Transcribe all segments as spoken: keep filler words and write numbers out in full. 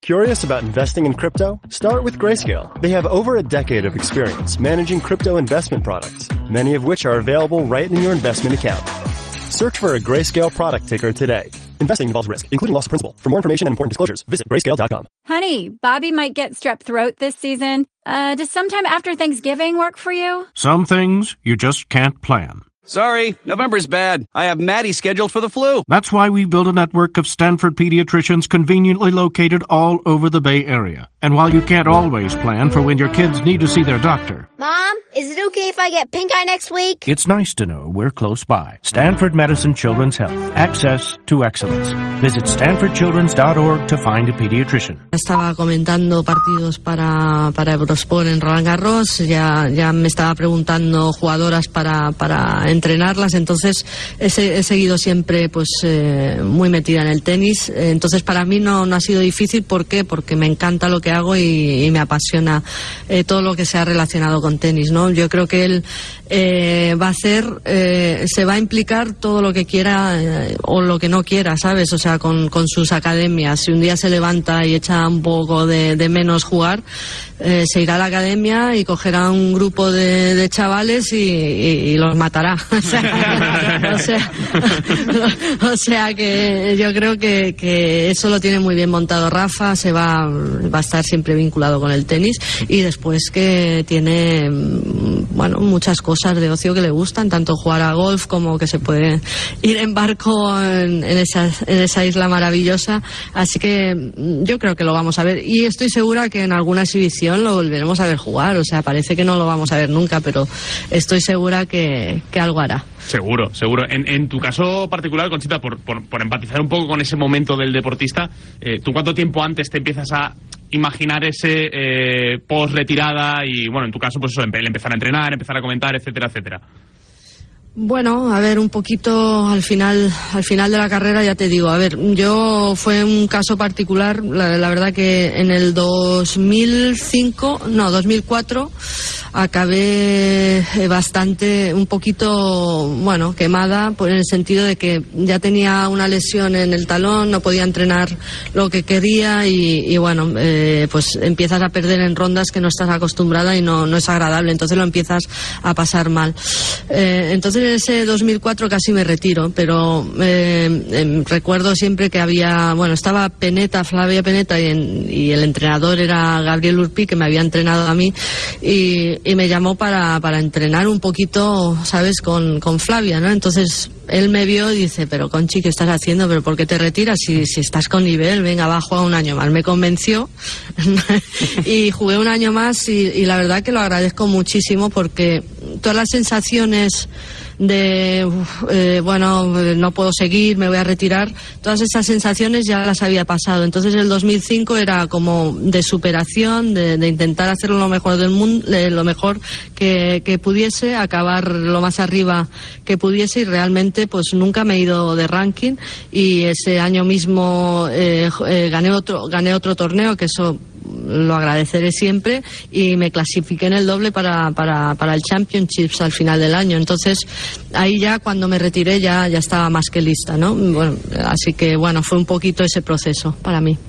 Curious about investing in crypto? Start with Grayscale. They have over a decade of experience managing crypto investment products, many of which are available right in your investment account. Search for a Grayscale product ticker today. Investing involves risk, including loss of principal. For more information and important disclosures, visit grayscale dot com. Honey, Bobby might get strep throat this season. Uh, does sometime after Thanksgiving work for you? Some things you just can't plan. Sorry, November's bad. I have Maddie scheduled for the flu. That's why we built a network of Stanford pediatricians conveniently located all over the Bay Area. And while you can't always plan for when your kids need to see their doctor... Mom, is it okay if I get pink eye next week? It's nice to know we're close by. Stanford Medicine Children's Health. Access to excellence. Visit stanford children's dot org to find a pediatrician. Estaba comentando partidos para, para Eurosport en Roland Garros. Ya, ya me estaba preguntando jugadoras para, para entrenarlas. Entonces he, he seguido siempre pues eh, muy metida en el tenis. Entonces para mí no, no ha sido difícil. ¿Por qué? Porque me encanta lo que hago y, y me apasiona eh, todo lo que sea relacionado con tenis, ¿no? Yo creo que él eh, va a hacer, eh, se va a implicar todo lo que quiera eh, o lo que no quiera, ¿sabes? O sea, con, con sus academias. Si un día se levanta y echa un poco de, de menos jugar, eh, se irá a la academia y cogerá un grupo de, de chavales y, y, y los matará. O sea, o, sea, o sea que yo creo que, que eso lo tiene muy bien montado Rafa. Se va, va a estar siempre vinculado con el tenis y después que tiene bueno muchas cosas de ocio que le gustan, tanto jugar a golf como que se puede ir en barco en, en, esa, en esa isla maravillosa. Así que yo creo que lo vamos a ver y estoy segura que en alguna exhibición lo volveremos a ver jugar. O sea, parece que no lo vamos a ver nunca, pero estoy segura que, que algo hará. Seguro, seguro. En, en tu caso particular, Conchita, por, por, por empatizar un poco con ese momento del deportista, eh, ¿tú cuánto tiempo antes te empiezas a imaginar ese eh, post-retirada y, bueno, en tu caso, pues eso, el empezar a entrenar, empezar a comentar, etcétera, etcétera? Bueno, a ver, un poquito al final, al final de la carrera, ya te digo, a ver, yo fue un caso particular, la, la verdad que en el dos mil cinco, no, dos mil cuatro, acabé bastante, un poquito, bueno, quemada, por en el sentido de que ya tenía una lesión en el talón, no podía entrenar lo que quería y, y bueno, eh, pues empiezas a perder en rondas que no estás acostumbrada y no, no es agradable, entonces lo empiezas a pasar mal. Eh, entonces en ese dos mil cuatro casi me retiro, pero eh, eh, recuerdo siempre que había, bueno, estaba Peneta, Flavia Peneta y, en, y el entrenador era Gabriel Urpi, que me había entrenado a mí y, y me llamó para, para entrenar un poquito, ¿sabes?, con, con Flavia, ¿no? Entonces él me vio y dice, pero Conchi, ¿qué estás haciendo? ¿Pero por qué te retiras? Si, si estás con nivel, venga, va, juega un año más. Me convenció y jugué un año más y, y la verdad que lo agradezco muchísimo porque todas las sensaciones de, uf, eh, bueno, no puedo seguir, me voy a retirar, todas esas sensaciones ya las había pasado. Entonces el dos mil cinco era como de superación, de, de intentar hacerlo lo mejor del mundo, lo mejor que, que pudiese, acabar lo más arriba que pudiese y realmente pues nunca me he ido de ranking y ese año mismo eh, eh, gané otro, gané otro torneo, que eso lo agradeceré siempre, y me clasifiqué en el doble para, para, para el Championships al final del año. Entonces ahí ya cuando me retiré ya, ya estaba más que lista, ¿no? Bueno, así que bueno, fue un poquito ese proceso para mí.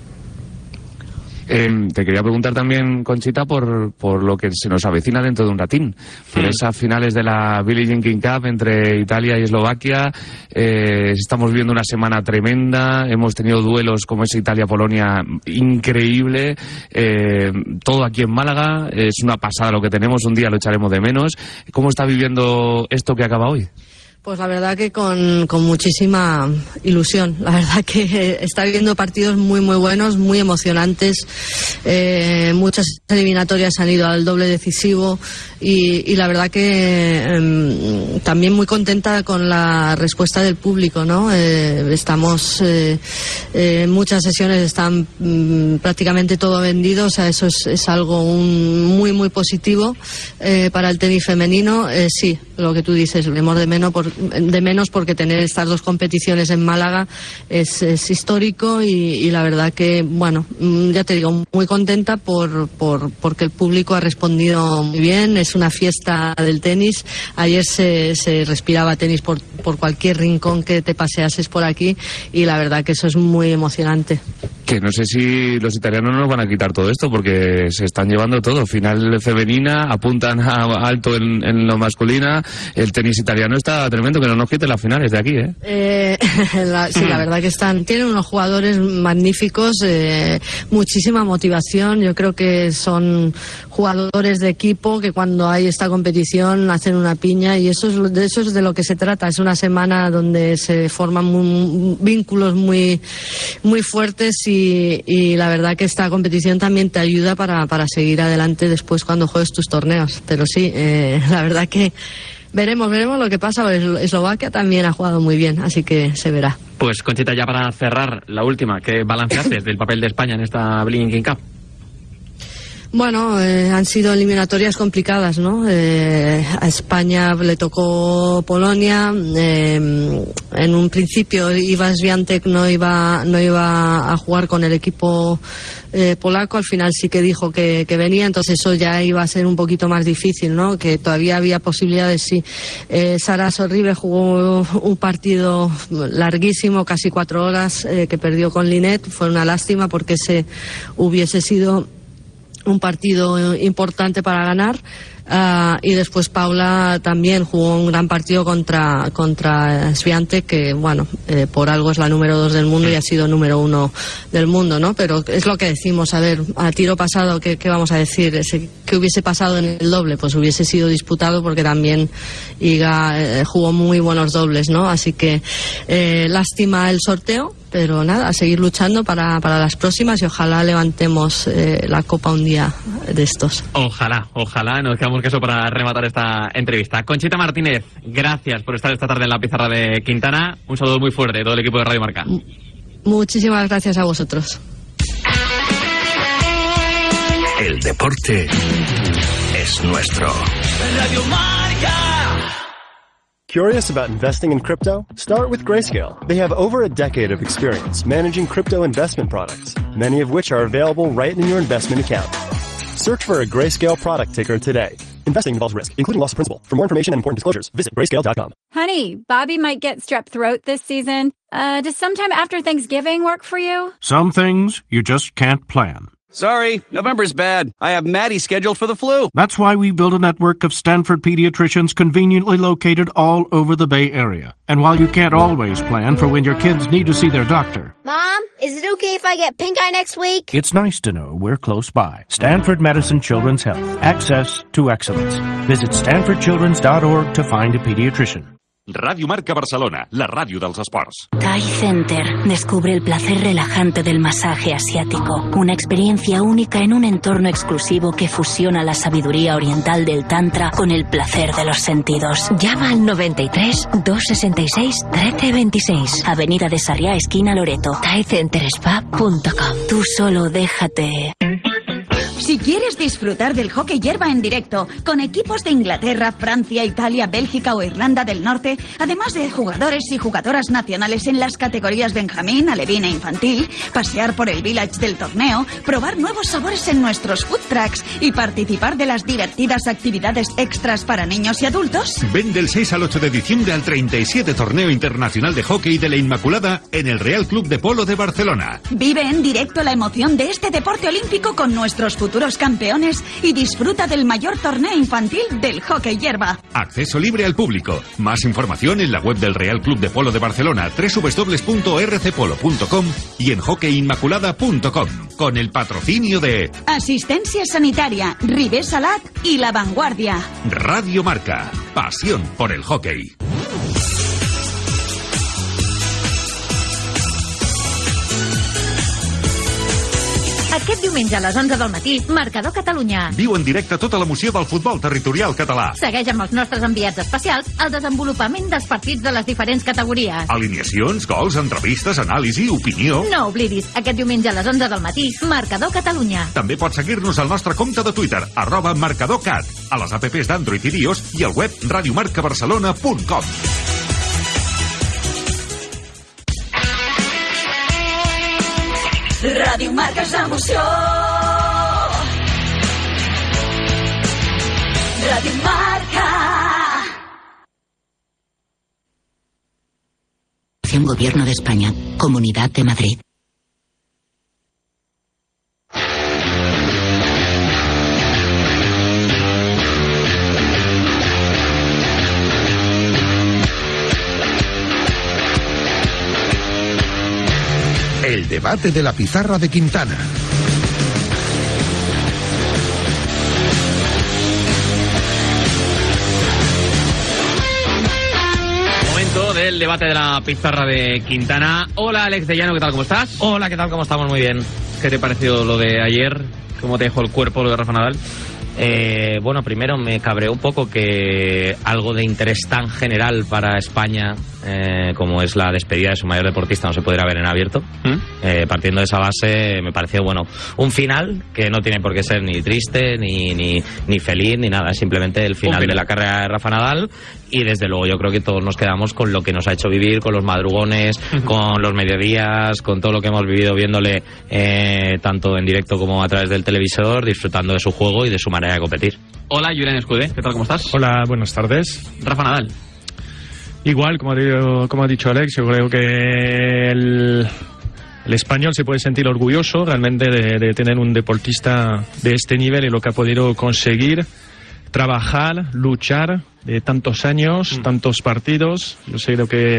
Eh, te quería preguntar también, Conchita, por, por lo que se nos avecina dentro de un ratín, por esas finales de la Billie Jean King Cup entre Italia y Eslovaquia. Eh, estamos viendo una semana tremenda, hemos tenido duelos como ese Italia-Polonia increíble, eh, todo aquí en Málaga, es una pasada lo que tenemos, un día lo echaremos de menos. ¿Cómo está viviendo esto que acaba hoy? Pues la verdad que con, con muchísima ilusión. La verdad que está viviendo partidos muy muy buenos, muy emocionantes. Eh, muchas eliminatorias han ido al doble decisivo y, y la verdad que eh, también muy contenta con la respuesta del público, ¿no? Eh, estamos eh, eh, muchas sesiones están mm, prácticamente todo vendido, o sea, eso es, es algo un, muy muy positivo eh, para el tenis femenino. Eh, sí, lo que tú dices, le hemos de menos por de menos porque tener estas dos competiciones en Málaga es, es histórico y, y la verdad que, bueno, ya te digo, muy contenta por, por porque el público ha respondido muy bien. Es una fiesta del tenis. Ayer se, se respiraba tenis por, por cualquier rincón que te paseases por aquí y la verdad que eso es muy emocionante. Que no sé si los italianos nos van a quitar todo esto, porque se están llevando todo. Final femenina, apuntan a alto en, en lo masculina. El tenis italiano está tremendo, que no nos quiten las finales de aquí, ¿eh? eh la, sí, la verdad que están, tienen unos jugadores magníficos, eh, muchísima motivación. Yo creo que son jugadores de equipo que cuando hay esta competición hacen una piña, y eso es, de eso es de lo que se trata. Es una semana donde se forman muy, vínculos muy, muy fuertes. Y, y la verdad que esta competición también te ayuda para, para seguir adelante después cuando juegues tus torneos. Pero sí, eh, la verdad que veremos, veremos lo que pasa. Eslovaquia también ha jugado muy bien, así que se verá. Pues Conchita, ya para cerrar, la última, ¿qué balance haces del papel de España en esta Billie Jean King Cup? Bueno, eh, han sido eliminatorias complicadas, ¿no? Eh, a España le tocó Polonia. Eh, en un principio Iga Świątek no iba, no iba a jugar con el equipo eh, polaco. Al final sí que dijo que, que venía, entonces eso ya iba a ser un poquito más difícil, ¿no? Que todavía había posibilidades, sí. Eh, Sara Sorribe jugó un partido larguísimo, casi cuatro horas, eh, que perdió con Linette. Fue una lástima porque ese hubiese sido un partido importante para ganar. Uh, y después Paula también jugó un gran partido contra contra Świątek, que bueno, eh, por algo es la número dos del mundo y ha sido número uno del mundo, ¿no? Pero es lo que decimos, a ver, a tiro pasado, ¿qué, qué vamos a decir? Ese, ¿qué hubiese pasado en el doble? Pues hubiese sido disputado, porque también Iga eh, jugó muy buenos dobles, ¿no? Así que eh, lástima el sorteo, pero nada, a seguir luchando para, para las próximas, y ojalá levantemos eh, la copa un día de estos. Ojalá, ojalá, nos quedamos que eso para rematar esta entrevista. Conchita Martínez, gracias por estar esta tarde en la pizarra de Quintana. Un saludo muy fuerte de todo el equipo de Radio Marca. M- Muchísimas gracias a vosotros. El deporte es nuestro. Radio Marca. Curious about investing in crypto? Start with Grayscale. They have over a decade of experience managing crypto investment products, many of which are available right in your investment account. Search for a Grayscale product ticker today. Investing involves risk, including loss of principal. For more information and important disclosures, visit grayscale dot com. Honey, Bobby might get strep throat this season. Uh, does sometime after Thanksgiving work for you? Some things you just can't plan. Sorry, November's bad. I have Maddie scheduled for the flu. That's why we built a network of Stanford pediatricians conveniently located all over the Bay Area. And while you can't always plan for when your kids need to see their doctor, Mom, is it okay if I get pink eye next week? it's nice to know we're close by. Stanford Medicine Children's Health. Access to excellence. Visit stanford children's dot org to find a pediatrician. Radio Marca Barcelona, la ràdio dels esports. Thai Center. Descubre el placer relajante del masaje asiático. Una experiencia única en un entorno exclusivo que fusiona la sabiduría oriental del Tantra con el placer de los sentidos. Llama al noventa y tres, doscientos sesenta y seis, trece veintiséis. Avenida de Sarriá, esquina Loreto. thai center spa punto com. Tú solo déjate. Si quieres disfrutar del hockey hierba en directo, con equipos de Inglaterra, Francia, Italia, Bélgica o Irlanda del Norte, además de jugadores y jugadoras nacionales en las categorías Benjamín, Alevín e Infantil, pasear por el village del torneo, probar nuevos sabores en nuestros food trucks y participar de las divertidas actividades extras para niños y adultos. Ven del seis al ocho de diciembre al treinta y siete Torneo Internacional de Hockey de la Inmaculada en el Real Club de Polo de Barcelona. Vive en directo la emoción de este deporte olímpico con nuestros futuros campeones y disfruta del mayor torneo infantil del hockey hierba. Acceso libre al público. Más información en la web del Real Club de Polo de Barcelona, doble u doble u doble u punto r c polo punto com, y en hockey inmaculada punto com, con el patrocinio de Asistencia Sanitaria, Ribé Salat y La Vanguardia. Radio Marca. Pasión por el hockey. Aquest diumenge a les onze del matí, Marcador Catalunya. Viu en directe tota l'emoció del futbol territorial català. Segueix amb els nostres enviats especials el desenvolupament dels partits de les diferents categories. Alineacions, gols, entrevistes, anàlisi, opinió... No oblidis, aquest diumenge a les onze del matí, Marcador Catalunya. També pots seguir-nos al nostre compte de Twitter, arroba marcadorcat, a les apps d'Android i iOS i al web radiomarcabarcelona punt com. Radio Marca és l'emoció. Radio Marca. Gobierno de España, Comunidad de Madrid. debate de la pizarra de Quintana. Momento del debate de la pizarra de Quintana. Hola, Alex de Llano, ¿qué tal? ¿Cómo estás? Hola, ¿qué tal? ¿Cómo estamos? Muy bien. ¿Qué te pareció lo de ayer? ¿Cómo te dejó el cuerpo lo de Rafa Nadal? Eh, bueno, primero me cabreó un poco que algo de interés tan general para España eh, como es la despedida de su mayor deportista no se pudiera ver en abierto. ¿Mm? Eh, partiendo de esa base me pareció, bueno, un final que no tiene por qué ser ni triste, ni, ni, ni feliz, ni nada. Es simplemente el final de la carrera de Rafa Nadal. Y desde luego yo creo que todos nos quedamos con lo que nos ha hecho vivir, con los madrugones, uh-huh. con los mediodías, con todo lo que hemos vivido viéndole eh, tanto en directo como a través del televisor, disfrutando de su juego y de su manera de competir. Hola, Julián Escudé, ¿qué tal? ¿Cómo estás? Hola, buenas tardes. Rafa Nadal. Igual, como ha dicho, como ha dicho Alex, yo creo que el, el español se puede sentir orgulloso realmente de, de tener un deportista de este nivel y lo que ha podido conseguir. Trabajar, luchar de tantos años, mm. tantos partidos. Yo sé lo que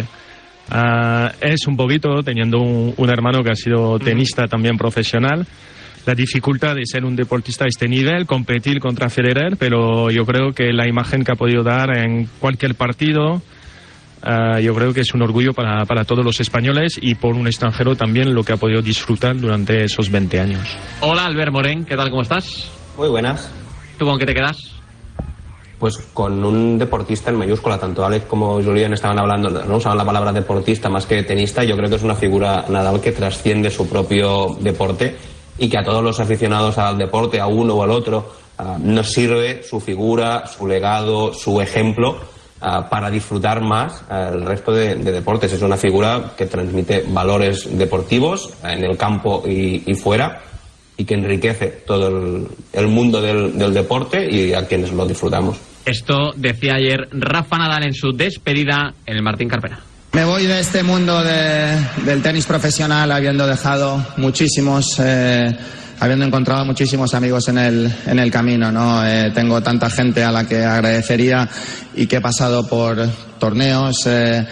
uh, es un poquito teniendo un, un hermano que ha sido tenista mm. también profesional. La dificultad de ser un deportista a este nivel, competir contra Federer, pero yo creo que la imagen que ha podido dar en cualquier partido, uh, yo creo que es un orgullo para, para todos los españoles y por un extranjero también lo que ha podido disfrutar durante esos veinte años. Hola, Albert Morén, ¿qué tal? ¿Cómo estás? Muy buenas. ¿Tú con qué te quedas? Pues con un deportista en mayúscula, tanto Alex como Julián estaban hablando, no usaban la palabra deportista más que tenista. Yo creo que es una figura, Nadal, que trasciende su propio deporte y que a todos los aficionados al deporte, a uno o al otro, uh, nos sirve su figura, su legado, su ejemplo uh, para disfrutar más uh, el resto de, de deportes. Es una figura que transmite valores deportivos en el campo y, y fuera, y que enriquece todo el, el mundo del, del deporte y a quienes lo disfrutamos. Esto decía ayer Rafa Nadal en su despedida en el Martín Carpena. Me voy de este mundo de, del tenis profesional habiendo dejado muchísimos, eh, habiendo encontrado muchísimos amigos en el, en el camino, ¿no? Eh, tengo tanta gente a la que agradecería y que he pasado por torneos, eh,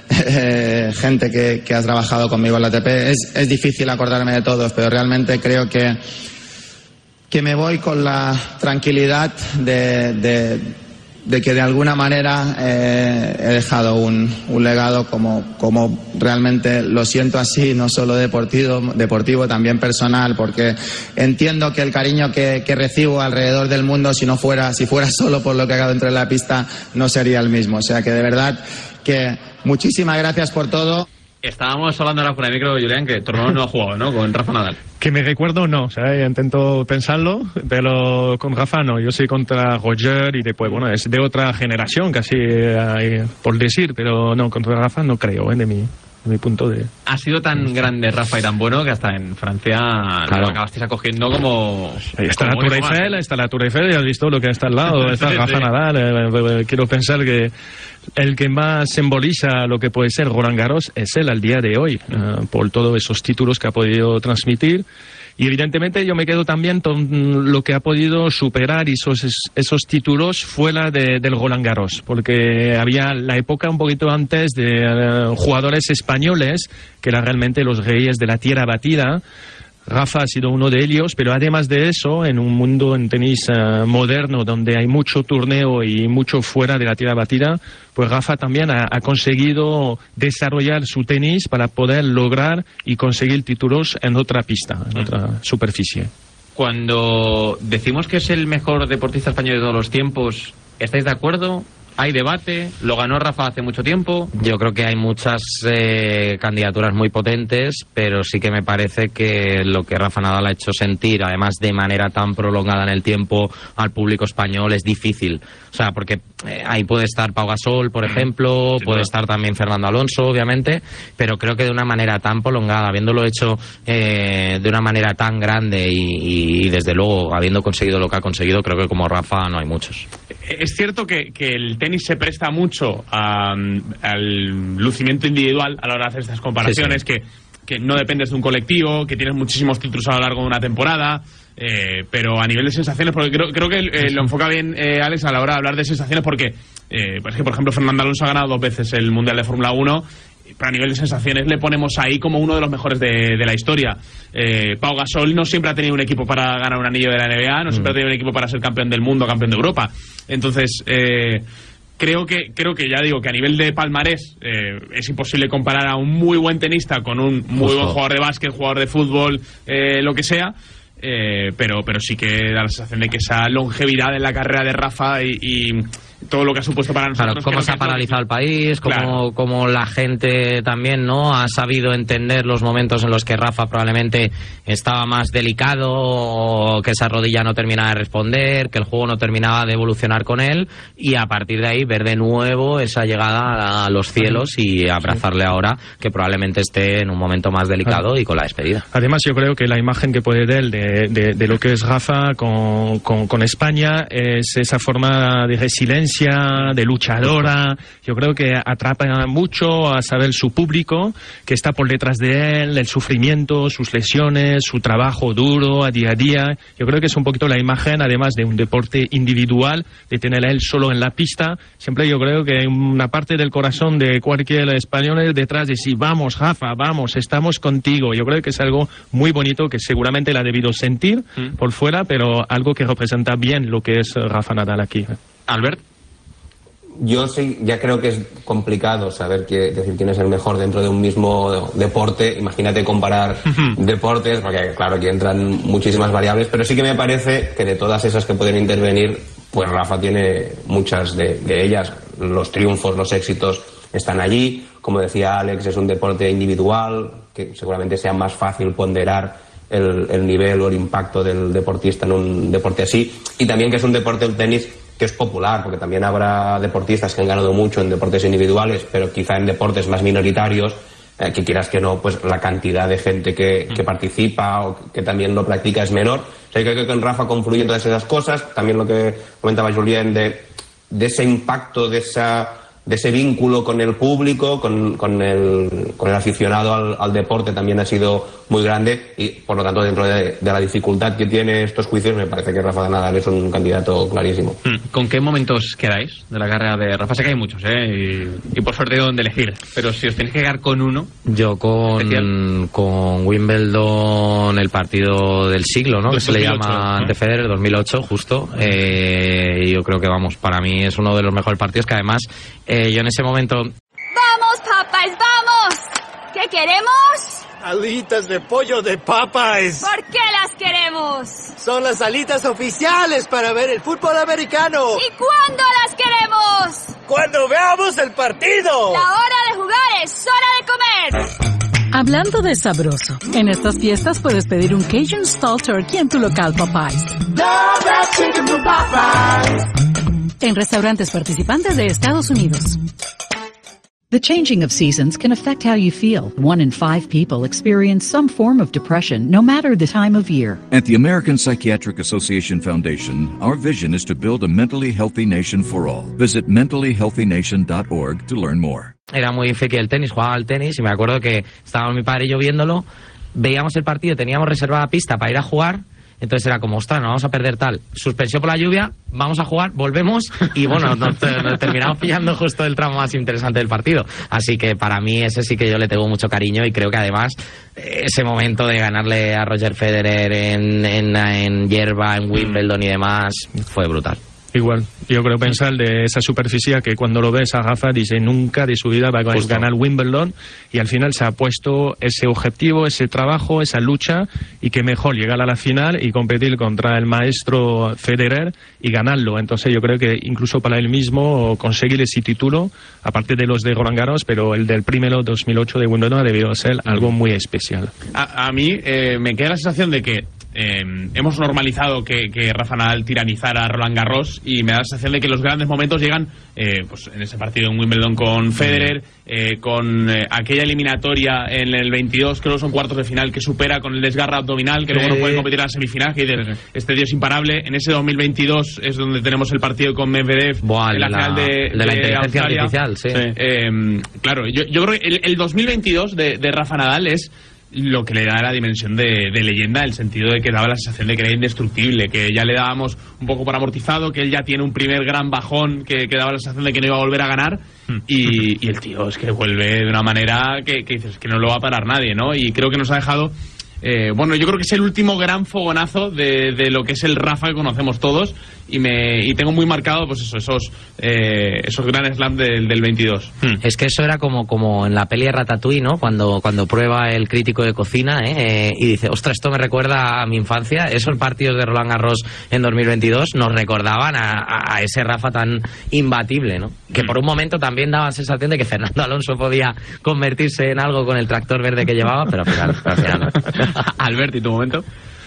eh, gente que, que ha trabajado conmigo en la A T P. Es, es difícil acordarme de todos, pero realmente creo que, que me voy con la tranquilidad de... de de que de alguna manera eh, he dejado un, un legado como, como realmente lo siento así, no solo deportivo, deportivo, también personal, porque entiendo que el cariño que, que recibo alrededor del mundo, si no fuera, si fuera solo por lo que hago dentro de la pista, no sería el mismo. O sea que de verdad que muchísimas gracias por todo. Estábamos hablando ahora fuera de micro, Julián, que tu hermano no ha jugado, ¿no? Con Rafa Nadal. Que me recuerdo, no. O sea, intento pensarlo, pero con Rafa no. Yo soy contra Roger y después, bueno, es de otra generación, casi eh, por decir, pero no, contra Rafa no creo, ¿eh? De mi, de mi punto de... Ha sido tan grande Rafa y tan bueno que hasta en Francia claro. Lo acabasteis acogiendo como... Ahí está como la Tour Eiffel, está la Tour Eiffel y has visto lo que está al lado, está Rafa sí. Nadal. Eh, eh, quiero pensar que el que más simboliza lo que puede ser Roland Garros es él al día de hoy, uh, por todos esos títulos que ha podido transmitir. Y evidentemente yo me quedo también con lo que ha podido superar esos, esos títulos fuera de, del Roland Garros, porque había la época un poquito antes de uh, jugadores españoles que eran realmente los reyes de la tierra batida. Rafa ha sido uno de ellos, pero además de eso, en un mundo en tenis uh, moderno donde hay mucho torneo y mucho fuera de la tierra batida, pues Rafa también ha, ha conseguido desarrollar su tenis para poder lograr y conseguir títulos en otra pista, en otra superficie. Cuando decimos que es el mejor deportista español de todos los tiempos, ¿estáis de acuerdo? ¿Hay debate? ¿Lo ganó Rafa hace mucho tiempo? Yo creo que hay muchas eh, candidaturas muy potentes, pero sí que me parece que lo que Rafa Nadal ha hecho sentir, además de manera tan prolongada en el tiempo, al público español es difícil. O sea, porque eh, ahí puede estar Pau Gasol, por ejemplo, sí, puede no. estar también Fernando Alonso, obviamente, pero creo que de una manera tan prolongada, habiéndolo hecho eh, de una manera tan grande y, y desde luego habiendo conseguido lo que ha conseguido, creo que como Rafa no hay muchos. Es cierto que, que el tenis se presta mucho a, al lucimiento individual a la hora de hacer estas comparaciones, sí, sí. Que, que no dependes de un colectivo, que tienes muchísimos títulos a lo largo de una temporada, eh, pero a nivel de sensaciones, porque creo, creo que eh, lo enfoca bien eh, Alex a la hora de hablar de sensaciones, porque eh, pues que por ejemplo Fernando Alonso ha ganado dos veces el Mundial de Fórmula uno pero a nivel de sensaciones le ponemos ahí como uno de los mejores de, de la historia. Eh, Pau Gasol no siempre ha tenido un equipo para ganar un anillo de la N B A, no siempre mm. ha tenido un equipo para ser campeón del mundo, campeón de Europa. Entonces, eh, creo que creo que ya digo que a nivel de palmarés eh, es imposible comparar a un muy buen tenista con un muy Justo. buen jugador de básquet, jugador de fútbol, eh, lo que sea. Eh, pero pero sí que da la sensación de que esa longevidad en la carrera de Rafa y, y todo lo que ha supuesto para nosotros. Claro, cómo se ha paralizado el país, cómo, claro. cómo la gente también no ha sabido entender los momentos en los que Rafa probablemente estaba más delicado, o que esa rodilla no terminaba de responder, que el juego no terminaba de evolucionar con él, y a partir de ahí ver de nuevo esa llegada a los cielos y abrazarle ahora, que probablemente esté en un momento más delicado claro. y con la despedida. Además, yo creo que la imagen que puede dar de, de, de lo que es Rafa con, con, con España es esa forma de resiliencia, de luchadora. Yo creo que atrapa mucho a saber su público que está por detrás de él, el sufrimiento, sus lesiones, su trabajo duro a día a día. Yo creo que es un poquito la imagen, además de un deporte individual, de tener a él solo en la pista. Siempre yo creo que hay una parte del corazón de cualquier español detrás de sí, vamos Rafa, vamos, estamos contigo. Yo creo que es algo muy bonito que seguramente la ha debido sentir mm. por fuera, pero algo que representa bien lo que es Rafa Nadal aquí. Albert. Yo sí, ya creo que es complicado saber que, decir quién es el mejor dentro de un mismo deporte. Imagínate comparar deportes, porque claro, aquí entran muchísimas variables, pero sí que me parece que de todas esas que pueden intervenir, pues Rafa tiene muchas de, de ellas. Los triunfos, los éxitos están allí. Como decía Alex, es un deporte individual, que seguramente sea más fácil ponderar el, el nivel o el impacto del deportista en un deporte así. Y también que es un deporte, el tenis, que es popular, porque también habrá deportistas que han ganado mucho en deportes individuales, pero quizá en deportes más minoritarios, eh, que quieras que no, pues la cantidad de gente que, que participa o que también lo practica es menor. O sea, yo creo que con Rafa confluyen todas esas cosas. También lo que comentaba Julien de, de ese impacto, de esa de ese vínculo con el público, con, con, el, con el aficionado al, al deporte también ha sido muy grande, y por lo tanto dentro de, de la dificultad que tiene estos juicios me parece que Rafa Nadal es un candidato clarísimo. ¿Con qué momentos quedáis de la carrera de Rafa? Sé que hay muchos, ¿eh? Y, y por suerte hay donde elegir, pero si os tenéis que quedar con uno... Yo con, con Wimbledon, el partido del siglo, ¿no? Que se le llama ante Federer, dos mil ocho, justo. Eh, yo creo que, vamos, para mí es uno de los mejores partidos, que además eh, yo en ese momento... ¡Vamos, Popeyes, vamos! ¿Qué queremos? Alitas de pollo de Popeyes. ¿Por qué las queremos? Son las alitas oficiales para ver el fútbol americano. ¿Y cuándo las queremos? ¡Cuando veamos el partido! La hora de jugar es hora de comer. Hablando de sabroso, en estas fiestas puedes pedir un Cajun Stall Turkey en tu local Popeyes. En restaurantes participantes de Estados Unidos. The changing of seasons can affect how you feel. One in five people experience some form of depression, no matter the time of year. At the American Psychiatric Association Foundation, our vision is to build a mentally healthy nation for all. Visit mentally healthy nation dot org to learn more. Era muy friki del tenis, jugaba al tenis, y me acuerdo que estábamos mi padre y yo viéndolo, veíamos el partido, teníamos reservada pista para ir a jugar. Entonces era como, ostras, no vamos a perder tal. Suspensión por la lluvia, vamos a jugar, volvemos y bueno, nos, nos terminamos pillando justo el tramo más interesante del partido. Así que para mí ese sí que yo le tengo mucho cariño, y creo que además ese momento de ganarle a Roger Federer en, en, en hierba, en Wimbledon y demás, fue brutal. Igual, yo creo pensar de esa superficie que cuando lo ves a Rafa dice nunca de su vida va a Justo. ganar Wimbledon, y al final se ha puesto ese objetivo, ese trabajo, esa lucha, y que mejor llegar a la final y competir contra el maestro Federer y ganarlo. Entonces yo creo que incluso para él mismo conseguir ese título, aparte de los de Roland Garros, pero el del primero dos mil ocho de Wimbledon ha debido ser algo muy especial. A, a mí eh, me queda la sensación de que Eh, hemos normalizado que, que Rafa Nadal tiranizara a Roland Garros, y me da la sensación de que los grandes momentos llegan eh, pues en ese partido en Wimbledon con Federer, eh, con eh, aquella eliminatoria en el veintidós, creo que son cuartos de final, que supera con el desgarro abdominal, que luego no puede competir en la semifinal, que dice, este tío es imparable. En ese dos mil veintidós es donde tenemos el partido con Medvedev, Buah, en la, la final de, de, de la de inteligencia Australia. artificial, sí. sí. Eh, claro, yo, yo creo que el, el dos mil veintidós de, de Rafa Nadal es lo que le da la dimensión de, de leyenda, el sentido de que daba la sensación de que era indestructible, que ya le dábamos un poco por amortizado, que él ya tiene un primer gran bajón, que, que daba la sensación de que no iba a volver a ganar, y, y el tío es que vuelve de una manera que, que dices que no lo va a parar nadie, ¿no? Y creo que nos ha dejado... Eh, bueno, yo creo que es el último gran fogonazo de, de lo que es el Rafa que conocemos todos, y me y tengo muy marcado pues eso, esos eh, esos Grand Slam del, del veintidós. Hmm. Es que eso era como, como en la peli de Ratatouille, ¿no? Cuando, cuando prueba el crítico de cocina ¿eh? Eh, y dice, ostras, esto me recuerda a mi infancia. Esos partidos de Roland Garros en dos mil veintidós nos recordaban a, a, a ese Rafa tan imbatible, ¿no? Que por un momento también daba la sensación de que Fernando Alonso podía convertirse en algo con el tractor verde que llevaba, pero al final, pero al final no. Alberti, ¿tu momento?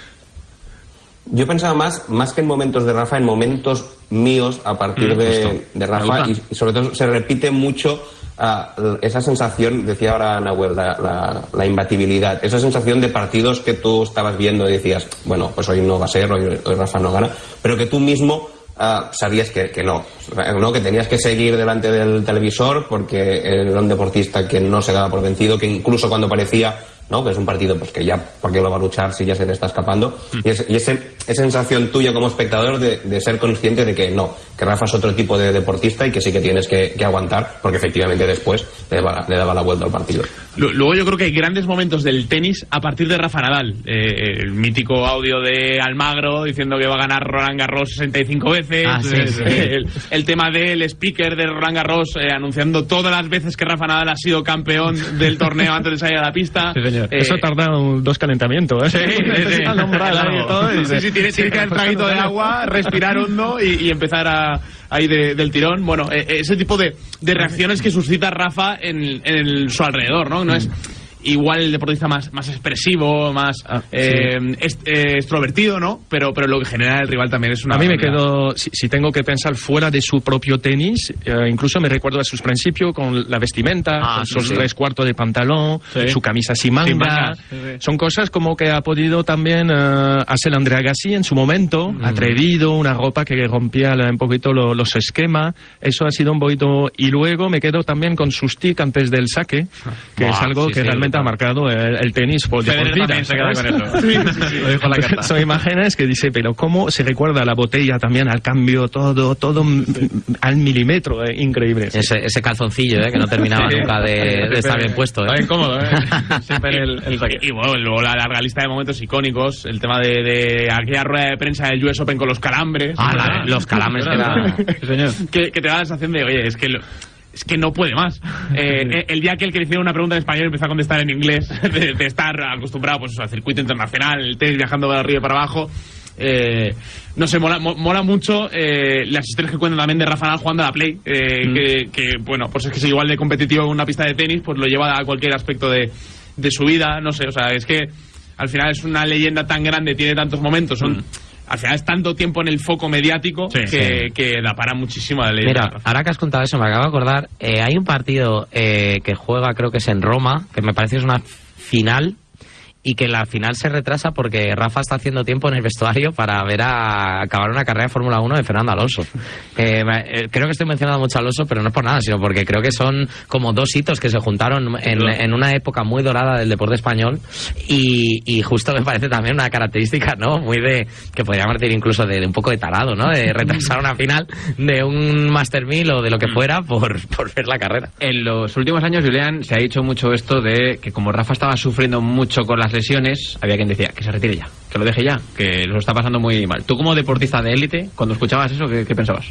Yo pensaba más, más que en momentos de Rafa, en momentos míos a partir mm, de, de Rafa, y, y sobre todo se repite mucho uh, esa sensación, decía ahora Nahuel, la, la, la imbatibilidad, esa sensación de partidos que tú estabas viendo y decías, bueno, pues hoy no va a ser, hoy, hoy Rafa no gana, pero que tú mismo uh, sabías que, que no, no, que tenías que seguir delante del televisor porque era un deportista que no se daba por vencido, que incluso cuando parecía... ¿no? Que es un partido pues que ya, ¿por qué lo va a luchar si ya se le está escapando? Mm. Y, es, y ese, esa sensación tuya como espectador de, de ser consciente de que no, que Rafa es otro tipo de deportista y que sí que tienes que, que aguantar, porque efectivamente después le daba, le daba la vuelta al partido. Luego yo creo que hay grandes momentos del tenis a partir de Rafa Nadal. Eh, el mítico audio de Almagro diciendo que va a ganar Roland Garros sesenta y cinco veces. Ah, sí, sí. El, el tema del speaker de Roland Garros eh, anunciando todas las veces que Rafa Nadal ha sido campeón del torneo antes de salir a la pista. Sí, señor. Eh, Eso tarda un, dos calentamientos, ¿eh? Sí, sí, sí. Claro. Todo, sí, sí, sí, tiene, tiene que dar el traguito de agua, respirar hondo y, y empezar a, ahí de, del tirón. Bueno, eh, ese tipo de, de reacciones que suscita Rafa en, en el, su alrededor, ¿no? No es igual el deportista más, más expresivo, más ah, eh, sí. est, eh, extrovertido, ¿no? Pero, pero lo que genera el rival también es una... A mí me quedo, si, si tengo que pensar fuera de su propio tenis, eh, incluso me recuerdo a sus principios con la vestimenta, ah, con sus sí. tres cuartos de pantalón, sí. su camisa sin manga. Sin manga. Sí, sí. Son cosas como que ha podido también uh, hacer André Agassi en su momento, mm. atrevido, una ropa que rompía un poquito lo, los esquemas. Eso ha sido un poquito... Y luego me quedo también con sus tics antes del saque, que wow, es algo sí, que sí, realmente ha marcado el, el tenis por, de por vida. Se queda con eso. Sí, sí, sí. Lo dijo la carta. Son imágenes que dice, pero cómo se recuerda la botella también al cambio, todo, todo al milímetro, eh, increíble. Sí. Ese, ese calzoncillo, eh, que no terminaba sí. nunca de, de estar bien puesto. Está bien cómodo, eh. Siempre el, el saque. Y bueno, luego la larga lista de momentos icónicos, el tema de, de aquella rueda de prensa del U S Open con los calambres. Ah, la, los calambres que era... Sí, señor. Que, que te da la sensación de, oye, es que... Lo, es que no puede más. Eh, el día que el que le hicieron una pregunta en español empezó a contestar en inglés, de, de estar acostumbrado pues, al circuito internacional, el tenis viajando para arriba y para abajo. Eh, no sé, mola, mola mucho eh, las historias que cuentan también de Rafa Nadal jugando a la Play, eh, mm. que, que, bueno, pues es que es igual de competitivo en una pista de tenis, pues lo lleva a cualquier aspecto de, de su vida, no sé, o sea, es que al final es una leyenda tan grande, tiene tantos momentos, son... Mm. Al final es tanto tiempo en el foco mediático sí, que, sí. que da para muchísimo la ley. Mira, ahora que has contado eso, me acabo de acordar, eh, hay un partido eh, que juega, creo que es en Roma, que me parece que es una final, y que la final se retrasa porque Rafa está haciendo tiempo en el vestuario para ver a acabar una carrera de Fórmula uno de Fernando Alonso. Eh, creo que estoy mencionando mucho a Alonso, pero no es por nada, sino porque creo que son como dos hitos que se juntaron en, en una época muy dorada del deporte español, y, y justo me parece también una característica, ¿no? Muy de, que podría partir incluso de, de un poco de tarado, ¿no? De retrasar una final de un Master mil o de lo que fuera por, por ver la carrera. En los últimos años, Julián, se ha dicho mucho esto de que como Rafa estaba sufriendo mucho con las lesiones, había quien decía que se retire ya, que lo deje ya, que lo está pasando muy mal. Tú como deportista de élite, cuando escuchabas eso, ¿qué, qué pensabas?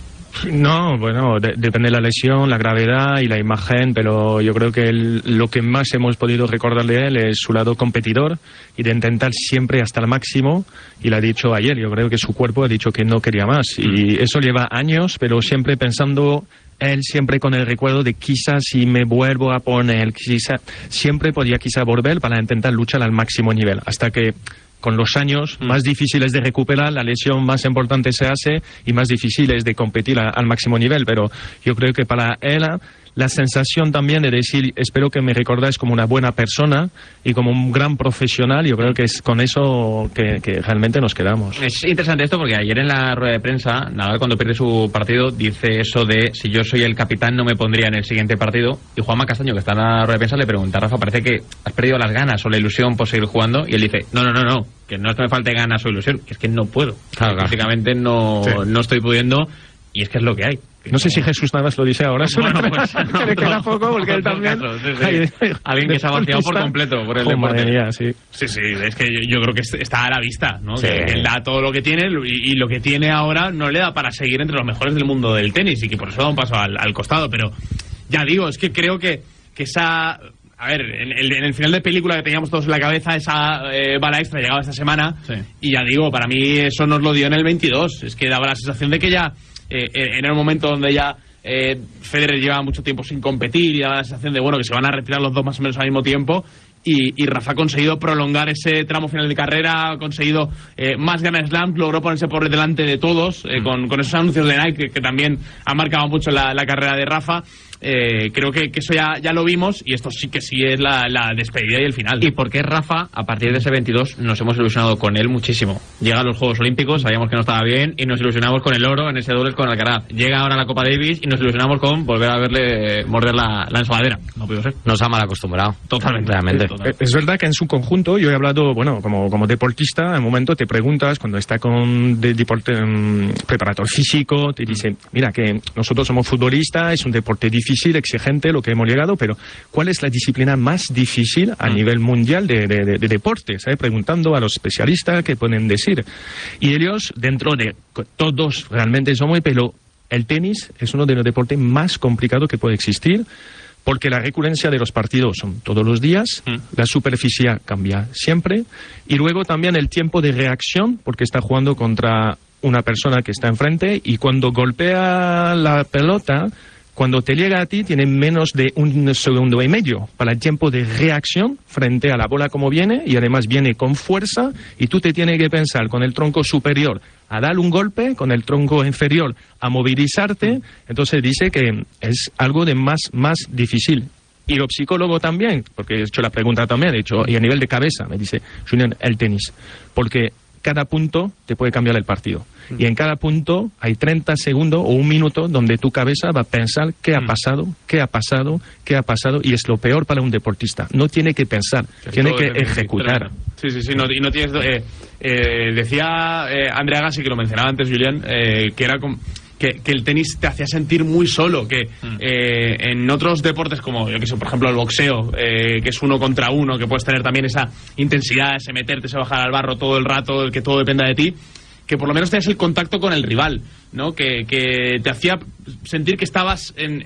No, bueno, de, depende de la lesión, la gravedad y la imagen, pero yo creo que el, lo que más hemos podido recordar de él es su lado competidor y de intentar siempre hasta el máximo, y lo ha dicho ayer, yo creo que su cuerpo ha dicho que no quería más, y eso lleva años, pero siempre pensando... Él siempre con el recuerdo de quizás si me vuelvo a poner, quizá, siempre podía quizá volver para intentar luchar al máximo nivel, hasta que con los años mm. más difíciles de recuperar, la lesión más importante se hace y más difíciles de competir a, al máximo nivel, pero yo creo que para él la sensación también de decir, espero que me recordáis como una buena persona y como un gran profesional. Yo creo que es con eso que, que realmente nos quedamos. Es interesante esto porque ayer en la rueda de prensa, Nadal cuando pierde su partido dice eso de si yo soy el capitán no me pondría en el siguiente partido, y Juanma Castaño, que está en la rueda de prensa, le pregunta: Rafa, parece que has perdido las ganas o la ilusión por seguir jugando, y él dice, no, no, no, no, que no es que me falte ganas o ilusión, que es que no puedo, claro, básicamente no, sí. no estoy pudiendo, y es que es lo que hay. No sé si Jesús Navas lo dice ahora. Bueno, pues, que le queda poco porque él también... Caso, sí, sí. Alguien que se ha vaciado por completo por el oh, deporte. Mía, sí. sí, sí, es que yo, yo creo que está a la vista, ¿no? Sí. Que él da todo lo que tiene y, y lo que tiene ahora no le da para seguir entre los mejores del mundo del tenis, y que por eso da un paso al, al costado. Pero ya digo, es que creo que, que esa... A ver, en el, en el final de película que teníamos todos en la cabeza, esa eh, bala extra llegaba esta semana, sí. y ya digo, para mí eso nos lo dio en el veintidós. Es que daba la sensación de que ya, eh, en el momento donde ya eh, Federer llevaba mucho tiempo sin competir, y daba la sensación de, bueno, que se van a retirar los dos más o menos al mismo tiempo, y, y Rafa ha conseguido prolongar ese tramo final de carrera, ha conseguido eh, más Grand Slam, logró ponerse por delante de todos, eh, mm. con, con esos anuncios de Nike que, que también han marcado mucho la, la carrera de Rafa. Eh, creo que, que eso ya, ya lo vimos, y esto sí que sí es la, la despedida y el final. ¿Y por qué Rafa, a partir de ese veintidós, nos hemos ilusionado con él muchísimo? Llega a los Juegos Olímpicos, sabíamos que no estaba bien, y nos ilusionamos con el oro en ese dobles con Alcaraz. Llega ahora la Copa Davis y nos ilusionamos con volver a verle morder la, la ensaladera. No pudo ser. Nos ha mal acostumbrado. Totalmente. Realmente. Totalmente. Es verdad que en su conjunto, yo he hablado, bueno, como, como deportista, en un momento te preguntas, cuando está con de, deporte, um, preparador físico, te dice, mira, que nosotros somos futbolistas, es un deporte difícil, exigente, lo que hemos llegado, pero ¿cuál es la disciplina más difícil a mm. nivel mundial de, de, de, de deportes? ¿eh? Preguntando a los especialistas qué pueden decir. Y ellos, dentro de todos, realmente somos, pero el tenis es uno de los deportes más complicados que puede existir, porque la recurrencia de los partidos son todos los días, mm. la superficie cambia siempre, y luego también el tiempo de reacción, porque está jugando contra una persona que está enfrente, y cuando golpea la pelota, cuando te llega a ti, tiene menos de un segundo y medio para el tiempo de reacción frente a la bola como viene, y además viene con fuerza, y tú te tienes que pensar con el tronco superior a dar un golpe, con el tronco inferior a movilizarte. Entonces dice que es algo de más, más difícil. Y los psicólogos también, porque he hecho la pregunta también, he hecho, y a nivel de cabeza, me dice, Julián, el tenis, porque cada punto te puede cambiar el partido. Y en cada punto hay treinta segundos o un minuto donde tu cabeza va a pensar qué ha pasado, qué ha pasado, qué ha pasado, y es lo peor para un deportista. No tiene que pensar, sí, tiene que ejecutar. Sí, sí, sí, no, y no tienes... Eh, eh, decía eh, Andrea Gassi, que lo mencionaba antes, Julián, eh, que era como... Que, que el tenis te hacía sentir muy solo, que mm. eh, en otros deportes como, yo que sé, por ejemplo el boxeo, eh, que es uno contra uno, que puedes tener también esa intensidad, ese meterte, ese bajar al barro todo el rato, el que todo dependa de ti, que por lo menos tenías el contacto con el rival, ¿no? Que, que te hacía sentir que estabas en,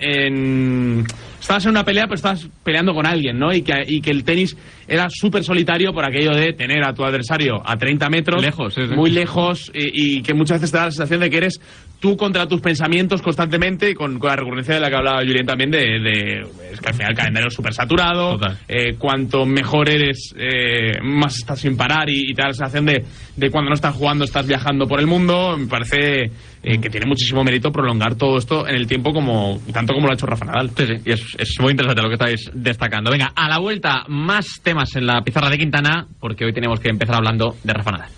en estabas en una pelea, pero estabas peleando con alguien, ¿no? Y que, y que el tenis era súper solitario por aquello de tener a tu adversario a treinta metros, lejos, sí, sí. muy lejos, y, y que muchas veces te da la sensación de que eres tú contra tus pensamientos constantemente, y con, con la recurrencia de la que hablaba Julián también, de, de es que al final el calendario es súper saturado, eh, cuanto mejor eres, eh, más estás sin parar, y, y te da la sensación de, de cuando no estás jugando estás viajando por el mundo. Me parece eh, que tiene muchísimo mérito prolongar todo esto en el tiempo, como tanto como lo ha hecho Rafa Nadal. Sí, sí, y es, es muy interesante lo que estáis destacando. Venga, a la vuelta, más temas en la pizarra de Quintana, porque hoy tenemos que empezar hablando de Rafa Nadal.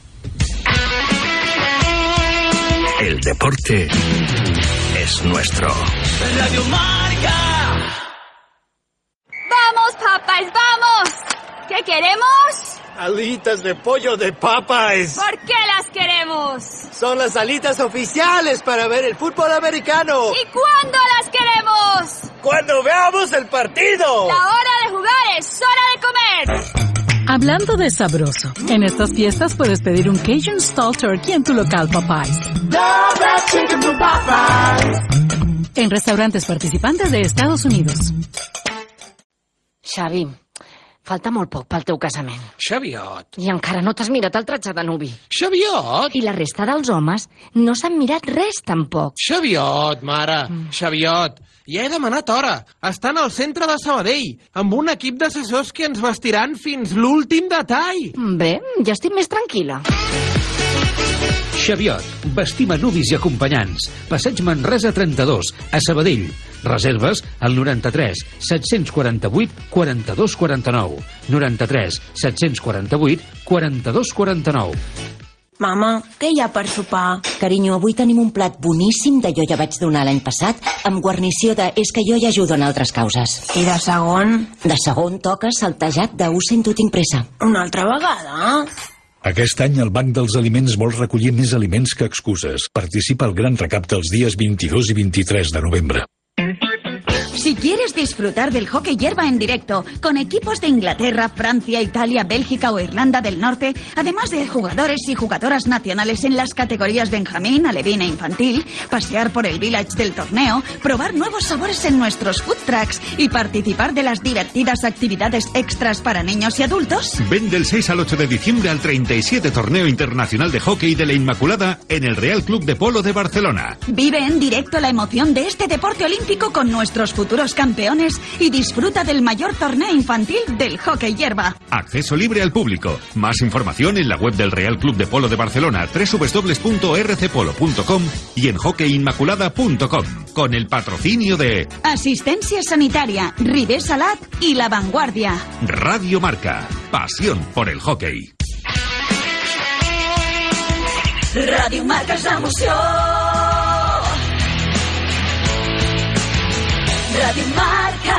El deporte es nuestro. Radio Marca. Vamos, papás, vamos. ¿Qué queremos? Alitas de pollo de Popeyes. ¿Por qué las queremos? Son las alitas oficiales para ver el fútbol americano. ¿Y cuándo las queremos? ¡Cuando veamos el partido! La hora de jugar es hora de comer. Hablando de sabroso, en estas fiestas puedes pedir un Cajun Stall Turkey en tu local Popeyes. En restaurantes participantes de Estados Unidos. Xavi, falta molt poc pel teu casament. Xaviot. I encara no t'has mirat el tratge de nuvi. Xaviot. I la resta dels homes no s'han mirat res, tampoc. Xaviot, mare. Mm. Xaviot. Ja he demanat hora. Estan al centre de Sabadell, amb un equip d'assessors que ens vestiran fins l'últim detall. Bé, ja estic més tranquil·la. Xaviot, vestim a nuvis i acompanyants. Passeig Manresa trenta-dos, a Sabadell. Reserves al noranta-tres set-cents quaranta-vuit quaranta-dos quaranta-nou. noranta-tres set-cents quaranta-vuit quaranta-dos quaranta-nou. Mama, què hi ha per sopar? Carinyo, avui tenim un plat boníssim de jo ja vaig donar l'any passat, amb guarnició de és que jo ja ajudo en altres causes. I de segon? De segon toca saltejat de ho sento, tinc pressa. Una altra vegada? Aquest any el Banc dels Aliments vol recollir més aliments que excuses. Participa al gran recapte els dies veintidós i vint-i-tres de novembre. Si quieres disfrutar del hockey hierba en directo, con equipos de Inglaterra, Francia, Italia, Bélgica o Irlanda del Norte, además de jugadores y jugadoras nacionales en las categorías Benjamín, Alevín e Infantil, pasear por el village del torneo, probar nuevos sabores en nuestros food trucks y participar de las divertidas actividades extras para niños y adultos. Ven del seis al ocho de diciembre al treinta y siete Torneo Internacional de Hockey de la Inmaculada en el Real Club de Polo de Barcelona. Vive en directo la emoción de este deporte olímpico con nuestros futuros campeones y disfruta del mayor torneo infantil del hockey hierba. Acceso libre al público. Más información en la web del Real Club de Polo de Barcelona, doble u doble u doble u punto erre ce polo punto com y en hockey inmaculada punto com, con el patrocinio de Asistencia Sanitaria, Ribé Salat y La Vanguardia. Radio Marca. Pasión por el hockey. Radio Marca és l'emoció. Radio Marca.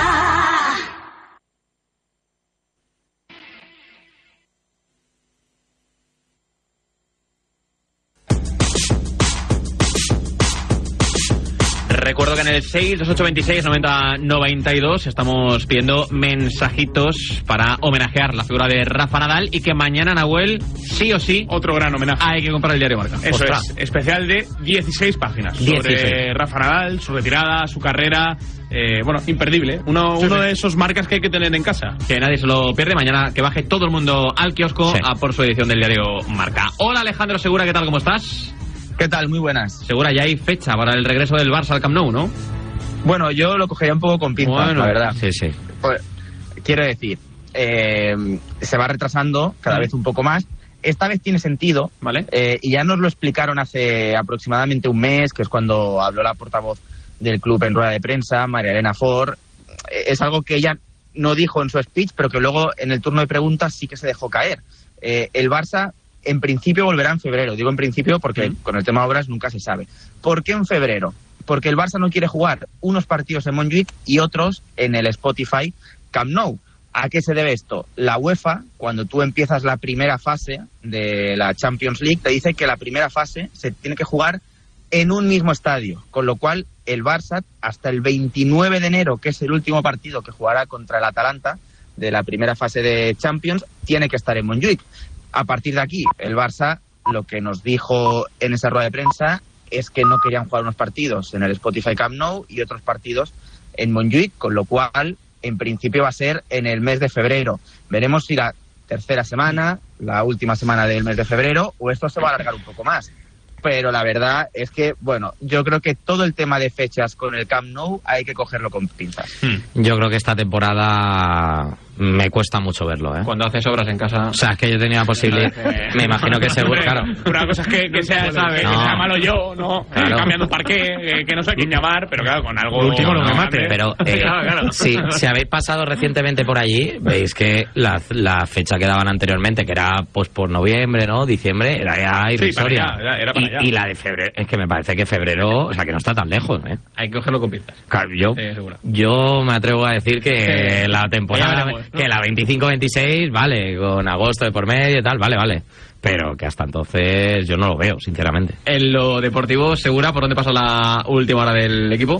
Recuerdo que en el seis dos ocho veintiséis noventa noventa y dos estamos pidiendo mensajitos para homenajear la figura de Rafa Nadal y que mañana, Nahuel, sí o sí, otro gran homenaje. Hay que comprar el diario Marca. Eso Ostras. es, especial de dieciséis páginas dieciséis. Sobre Rafa Nadal, su retirada, su carrera. Eh, bueno, imperdible. Uno, Sí, uno sí. de esos marcas que hay que tener en casa. Que nadie se lo pierde. Mañana que baje todo el mundo al kiosco Sí. a por su edición del diario Marca. Hola, Alejandro Segura, ¿qué tal? ¿Cómo estás? ¿Qué tal? Muy buenas. Segura, ya hay fecha para el regreso del Barça al Camp Nou, ¿no? Bueno, yo lo cogería un poco con pinzas, Bueno, la verdad. sí, sí. Pues, quiero decir, eh, se va retrasando cada Mm. vez un poco más. Esta vez tiene sentido, ¿vale? Eh, y ya nos lo explicaron hace aproximadamente un mes, que es cuando habló la portavoz del club en rueda de prensa, María Elena Ford. Eh, es algo que ella no dijo en su speech, pero que luego en el turno de preguntas sí que se dejó caer. Eh, el Barça en principio volverá en febrero. Digo en principio porque mm. con el tema obras nunca se sabe. ¿Por qué en febrero? Porque el Barça no quiere jugar unos partidos en Montjuic y otros en el Spotify Camp Nou. ¿A qué se debe esto? La UEFA, cuando tú empiezas la primera fase de la Champions League, te dice que la primera fase se tiene que jugar en un mismo estadio, con lo cual el Barça hasta el veintinueve de enero, que es el último partido que jugará contra el Atalanta de la primera fase de Champions, tiene que estar en Montjuic. A partir de aquí, el Barça, lo que nos dijo en esa rueda de prensa es que no querían jugar unos partidos en el Spotify Camp Nou y otros partidos en Montjuic, con lo cual, en principio, va a ser en el mes de febrero. Veremos si la tercera semana, la última semana del mes de febrero, o esto se va a alargar un poco más. Pero la verdad es que, bueno, yo creo que todo el tema de fechas con el Camp Nou hay que cogerlo con pinzas. Yo creo que esta temporada me cuesta mucho verlo, ¿eh? Cuando haces obras en casa... O sea, es que yo tenía posibilidad... me imagino que seguro, claro. Una cosa es que, que sea, ¿sabes? No. Que sea malo yo, ¿no? Claro. Cambiando un parqué, que, que no sé a quién llamar, pero claro, con algo... Lo último no me no, mate. Pero eh, Claro, claro. Si, si habéis pasado recientemente por allí, veis que la, la fecha que daban anteriormente, que era pues por noviembre, ¿no? Diciembre, era ya irrisoria. para allá, era para y, allá. y la de febrero, es que me parece que febrero, o sea, que no está tan lejos, ¿eh? Hay que cogerlo con pinzas. Claro, yo, Sí, seguro. yo me atrevo a decir que Sí. la temporada, Ya veremos, ¿no? que la veinticinco veintiséis, vale, con agosto de por medio y tal, vale, vale. Pero que hasta entonces yo no lo veo, sinceramente. En lo deportivo, Segura, ¿por dónde pasa la última hora del equipo?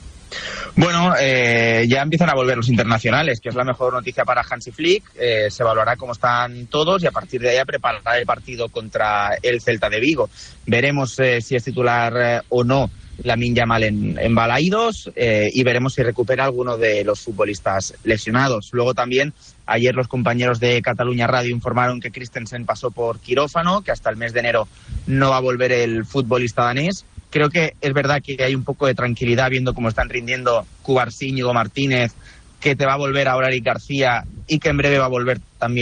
Bueno, eh, ya empiezan a volver los internacionales, que es la mejor noticia para Hansi Flick. Eh, se evaluará cómo están todos y a partir de ahí a preparar el partido contra el Celta de Vigo. Veremos eh, si es titular eh, o no Lamine Yamal en, en Balaídos eh, y veremos si recupera alguno de los futbolistas lesionados. Luego también, ayer los compañeros de Cataluña Radio informaron que Christensen pasó por quirófano, que hasta el mes de enero no va a volver el futbolista danés. Creo que es verdad que hay un poco de tranquilidad viendo cómo están rindiendo Cubarsí, Íñigo Martínez, que te va a volver ahora Eric García y que en breve va a volver también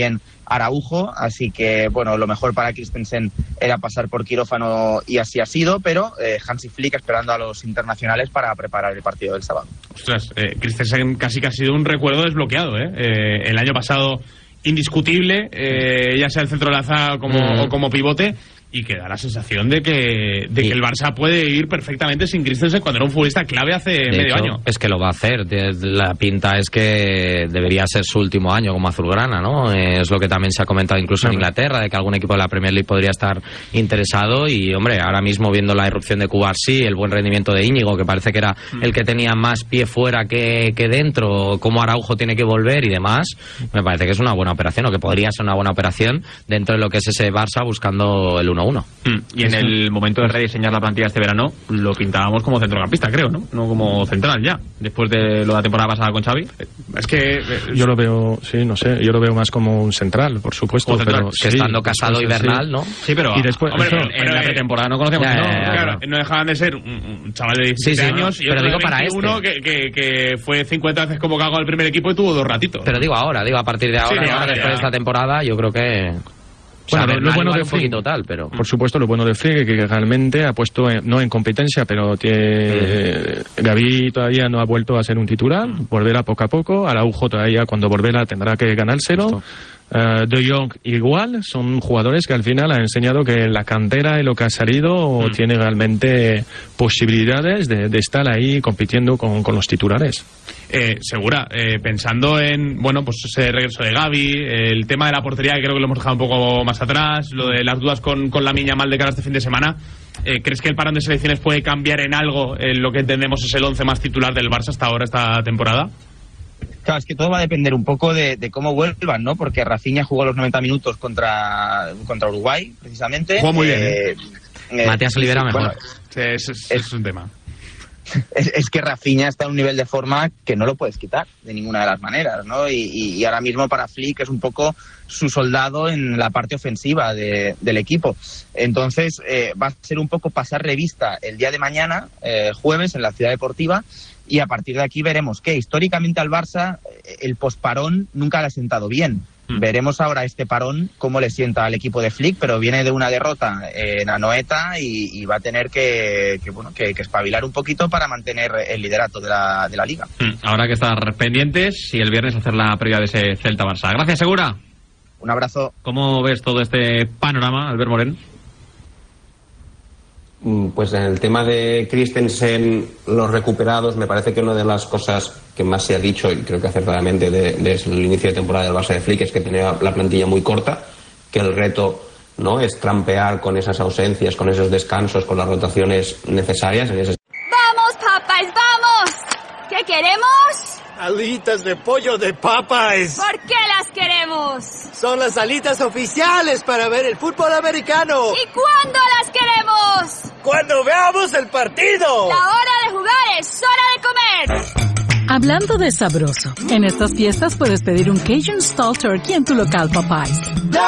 Araujo, así que bueno, lo mejor para Christensen era pasar por quirófano y así ha sido, pero eh, Hansi Flick esperando a los internacionales para preparar el partido del sábado. Ostras, eh, Christensen casi que ha sido un recuerdo desbloqueado, ¿eh? Eh, el año pasado indiscutible, eh, ya sea el centro de la zaga como, mm. o como pivote, y que da la sensación de que de que el Barça puede ir perfectamente sin Christensen cuando era un futbolista clave hace de medio hecho, año. Es que lo va a hacer. La pinta es que debería ser su último año como azulgrana, ¿no? Es lo que también se ha comentado incluso en Inglaterra, de que algún equipo de la Premier League podría estar interesado. Y, hombre, ahora mismo viendo la irrupción de Cubarsí, el buen rendimiento de Íñigo, que parece que era mm. el que tenía más pie fuera que, que dentro, cómo Araujo tiene que volver y demás, me parece que es una buena operación, o que podría ser una buena operación dentro de lo que es ese Barça buscando el uno uno. Y en el momento de rediseñar la plantilla este verano lo pintábamos como centrocampista, creo, ¿no? No como central ya, después de lo de la temporada pasada con Xavi. Es que... Yo lo veo, sí, no sé, yo lo veo más como un central, por supuesto. Central, pero, que sí, estando Casado y Bernal, sí. ¿no? Sí, pero... Y después, hombre, eso, en, en la pretemporada no conocemos... Ya, no, ya, ya, claro, no dejaban de ser un, un chaval de diecisiete sí, sí, años no, y pero otro digo de veintiuno para este. que, que, que fue cincuenta veces convocado al primer equipo y tuvo dos ratitos. Pero digo ahora, digo a partir de ahora, sí, y ahora ahora después ya. de esta temporada, yo creo que... Bueno, o sea, lo, lo bueno de un Flick, poquito tal, pero... por supuesto, lo bueno de Flick es que realmente ha puesto, en, no en competencia, pero tiene, mm. Gavi todavía no ha vuelto a ser un titular, mm. volverá poco a poco, Araujo todavía cuando volverá tendrá que ganárselo. Uh, De Jong igual, son jugadores que al final han enseñado que la cantera y lo que ha salido mm. tiene realmente posibilidades de, de estar ahí compitiendo con, con los titulares. Eh, Segura, eh, pensando en, bueno, pues ese regreso de Gavi, el tema de la portería, que creo que lo hemos dejado un poco más atrás, lo de las dudas con, con Lamine Yamal de cara a este fin de semana, eh, ¿crees que el parón de selecciones puede cambiar en algo en lo que entendemos es el once más titular del Barça hasta ahora, esta temporada? Claro, es que todo va a depender un poco de, de cómo vuelvan, ¿no? Porque Rafinha jugó los noventa minutos contra, contra Uruguay, precisamente. Jugó muy eh, bien, ¿eh? Eh, Matías Olivera sí, mejor. Bueno, sí, es, es, es un tema. Es, es que Rafinha está a un nivel de forma que no lo puedes quitar de ninguna de las maneras, ¿no? Y, y, y ahora mismo para Flick es un poco su soldado en la parte ofensiva de, del equipo. Entonces eh, va a ser un poco pasar revista el día de mañana, eh, jueves, en la Ciudad Deportiva, y a partir de aquí veremos que históricamente al Barça el posparón nunca le ha sentado bien. Mm. Veremos ahora este parón cómo le sienta al equipo de Flick, pero viene de una derrota en Anoeta y, y va a tener que, que bueno que, que espabilar un poquito para mantener el liderato de la, de la Liga. Mm. Habrá que estar pendientes y el viernes hacer la previa de ese Celta-Barça. Gracias, Segura. Un abrazo. ¿Cómo ves todo este panorama, Albert Morén? Pues en el tema de Christensen, los recuperados, me parece que una de las cosas que más se ha dicho, y creo que acertadamente de, desde el inicio de temporada del Barça de Flick, es que tenía la plantilla muy corta, que el reto no es trampear con esas ausencias, con esos descansos, con las rotaciones necesarias. En ese... ¡Vamos, papás, vamos! ¿Qué queremos? Alitas de pollo de Popeyes. ¿Por qué las queremos? Son las alitas oficiales para ver el fútbol americano. ¿Y cuándo las queremos? ¡Cuando veamos el partido! La hora de jugar es hora de comer. Hablando de sabroso, en estas fiestas puedes pedir un Cajun Stall Turkey en tu local Popeyes.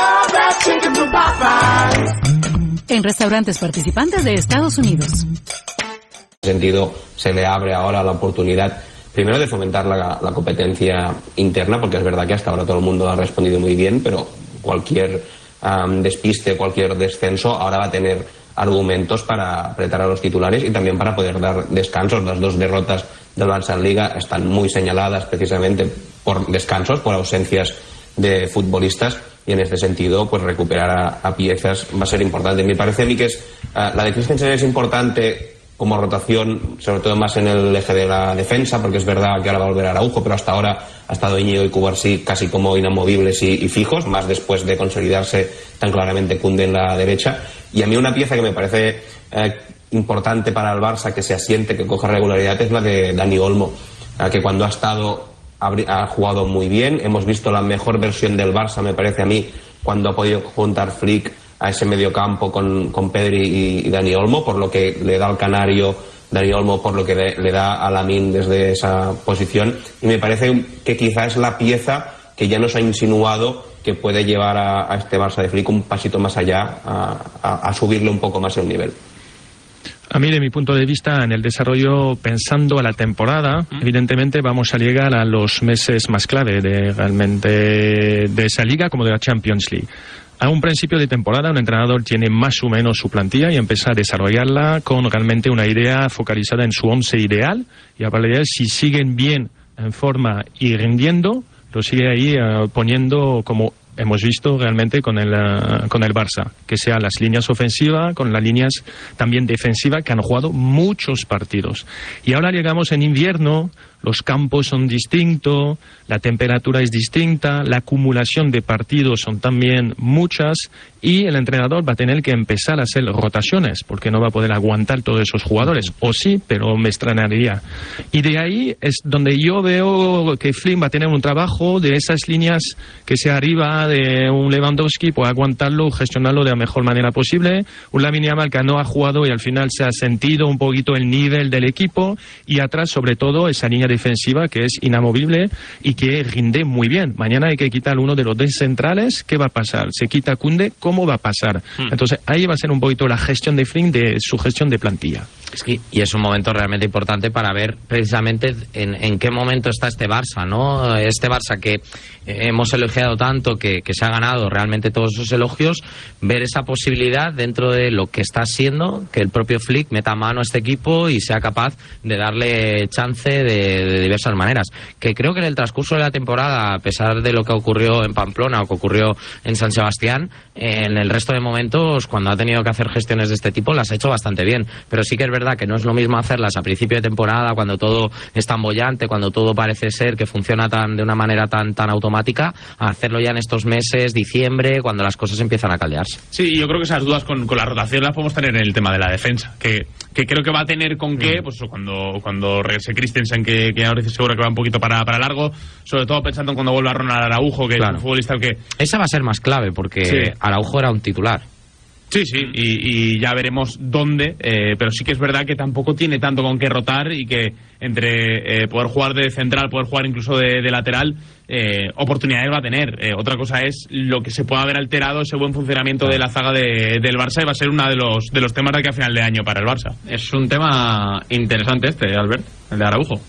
En restaurantes participantes de Estados Unidos. En ese sentido, se le abre ahora la oportunidad, primero, de fomentar la, la competencia interna, porque es verdad que hasta ahora todo el mundo ha respondido muy bien, pero cualquier um, despiste, cualquier descenso, ahora va a tener argumentos para apretar a los titulares y también para poder dar descansos. Las dos derrotas del Barça en Liga están muy señaladas precisamente por descansos, por ausencias de futbolistas, y en este sentido pues recuperar a, a piezas va a ser importante. Me parece a mí que es uh, la de Christensen es importante como rotación, sobre todo más en el eje de la defensa, porque es verdad que ahora va a volver Araujo, pero hasta ahora ha estado Íñigo y Cubarsí casi como inamovibles y, y fijos, más después de consolidarse tan claramente Koundé en la derecha. Y a mí una pieza que me parece eh, importante para el Barça, que se asiente, que coja regularidad, es la de Dani Olmo, eh, que cuando ha estado ha, ha jugado muy bien. Hemos visto la mejor versión del Barça, me parece a mí, cuando ha podido juntar Flick a ese mediocampo con, con Pedri y, y Dani Olmo, por lo que le da al canario Dani Olmo, por lo que de, le da a Lamine desde esa posición, y me parece que quizá es la pieza que ya nos ha insinuado que puede llevar a, a este Barça de Flick un pasito más allá, a, a, a subirle un poco más el nivel. A mí, de mi punto de vista, en el desarrollo, pensando a la temporada, ¿Mm? evidentemente vamos a llegar a los meses más clave de realmente de esa liga como de la Champions League. A un principio de temporada, un entrenador tiene más o menos su plantilla y empieza a desarrollarla con realmente una idea focalizada en su once ideal, y a partir de ahí, si siguen bien en forma y rindiendo, lo sigue ahí uh, poniendo como hemos visto realmente con el, uh, con el Barça, que sean las líneas ofensivas, con las líneas también defensivas, que han jugado muchos partidos. Y ahora llegamos en invierno, los campos son distintos, la temperatura es distinta, la acumulación de partidos son también muchas, y el entrenador va a tener que empezar a hacer rotaciones, porque no va a poder aguantar todos esos jugadores, o sí, pero me extrañaría. Y de ahí es donde yo veo que Flick va a tener un trabajo de esas líneas que sea arriba de un Lewandowski, puede aguantarlo, gestionarlo de la mejor manera posible, un Lamine Yamal que no ha jugado y al final se ha sentido un poquito el nivel del equipo, y atrás sobre todo esa línea defensiva que es inamovible y que rinde muy bien. Mañana hay que quitar uno de los dos centrales, ¿qué va a pasar? Se quita Koundé, ¿cómo va a pasar? Hmm. Entonces ahí va a ser un poquito la gestión de Flick, de su gestión de plantilla. Es que, y es un momento realmente importante para ver precisamente en, en qué momento está este Barça, ¿no? Este Barça que hemos elogiado tanto, que, que se ha ganado realmente todos esos elogios, ver esa posibilidad dentro de lo que está siendo, que el propio Flick meta mano a este equipo y sea capaz de darle chance de, de diversas maneras. Que creo que en el transcurso de la temporada, a pesar de lo que ocurrió en Pamplona o que ocurrió en San Sebastián, en el resto de momentos, cuando ha tenido que hacer gestiones de este tipo, las ha hecho bastante bien. Pero sí que es verdad que no es lo mismo hacerlas a principio de temporada, cuando todo es tan bollante, cuando todo parece ser que funciona tan de una manera tan tan automática, a hacerlo ya en estos meses, diciembre, cuando las cosas empiezan a caldearse. Sí, yo creo que esas dudas con, con la rotación las podemos tener en el tema de la defensa, que, que creo que va a tener con qué, pues cuando, cuando regrese Christensen, que, que ahora seguro que va un poquito para, para largo, sobre todo pensando en cuando vuelva Ronald Araujo, que claro, es un futbolista que... Esa va a ser más clave, porque sí, Araujo era un titular. Sí, sí, y, y ya veremos dónde, eh, pero sí que es verdad que tampoco tiene tanto con qué rotar, y que entre eh, poder jugar de central, poder jugar incluso de, de lateral, eh, oportunidades va a tener. Eh, otra cosa es lo que se pueda haber alterado ese buen funcionamiento de la zaga de, del Barça, y va a ser uno de los, de los temas de aquí a final de año para el Barça. Es un tema interesante este, Albert, el de Araujo.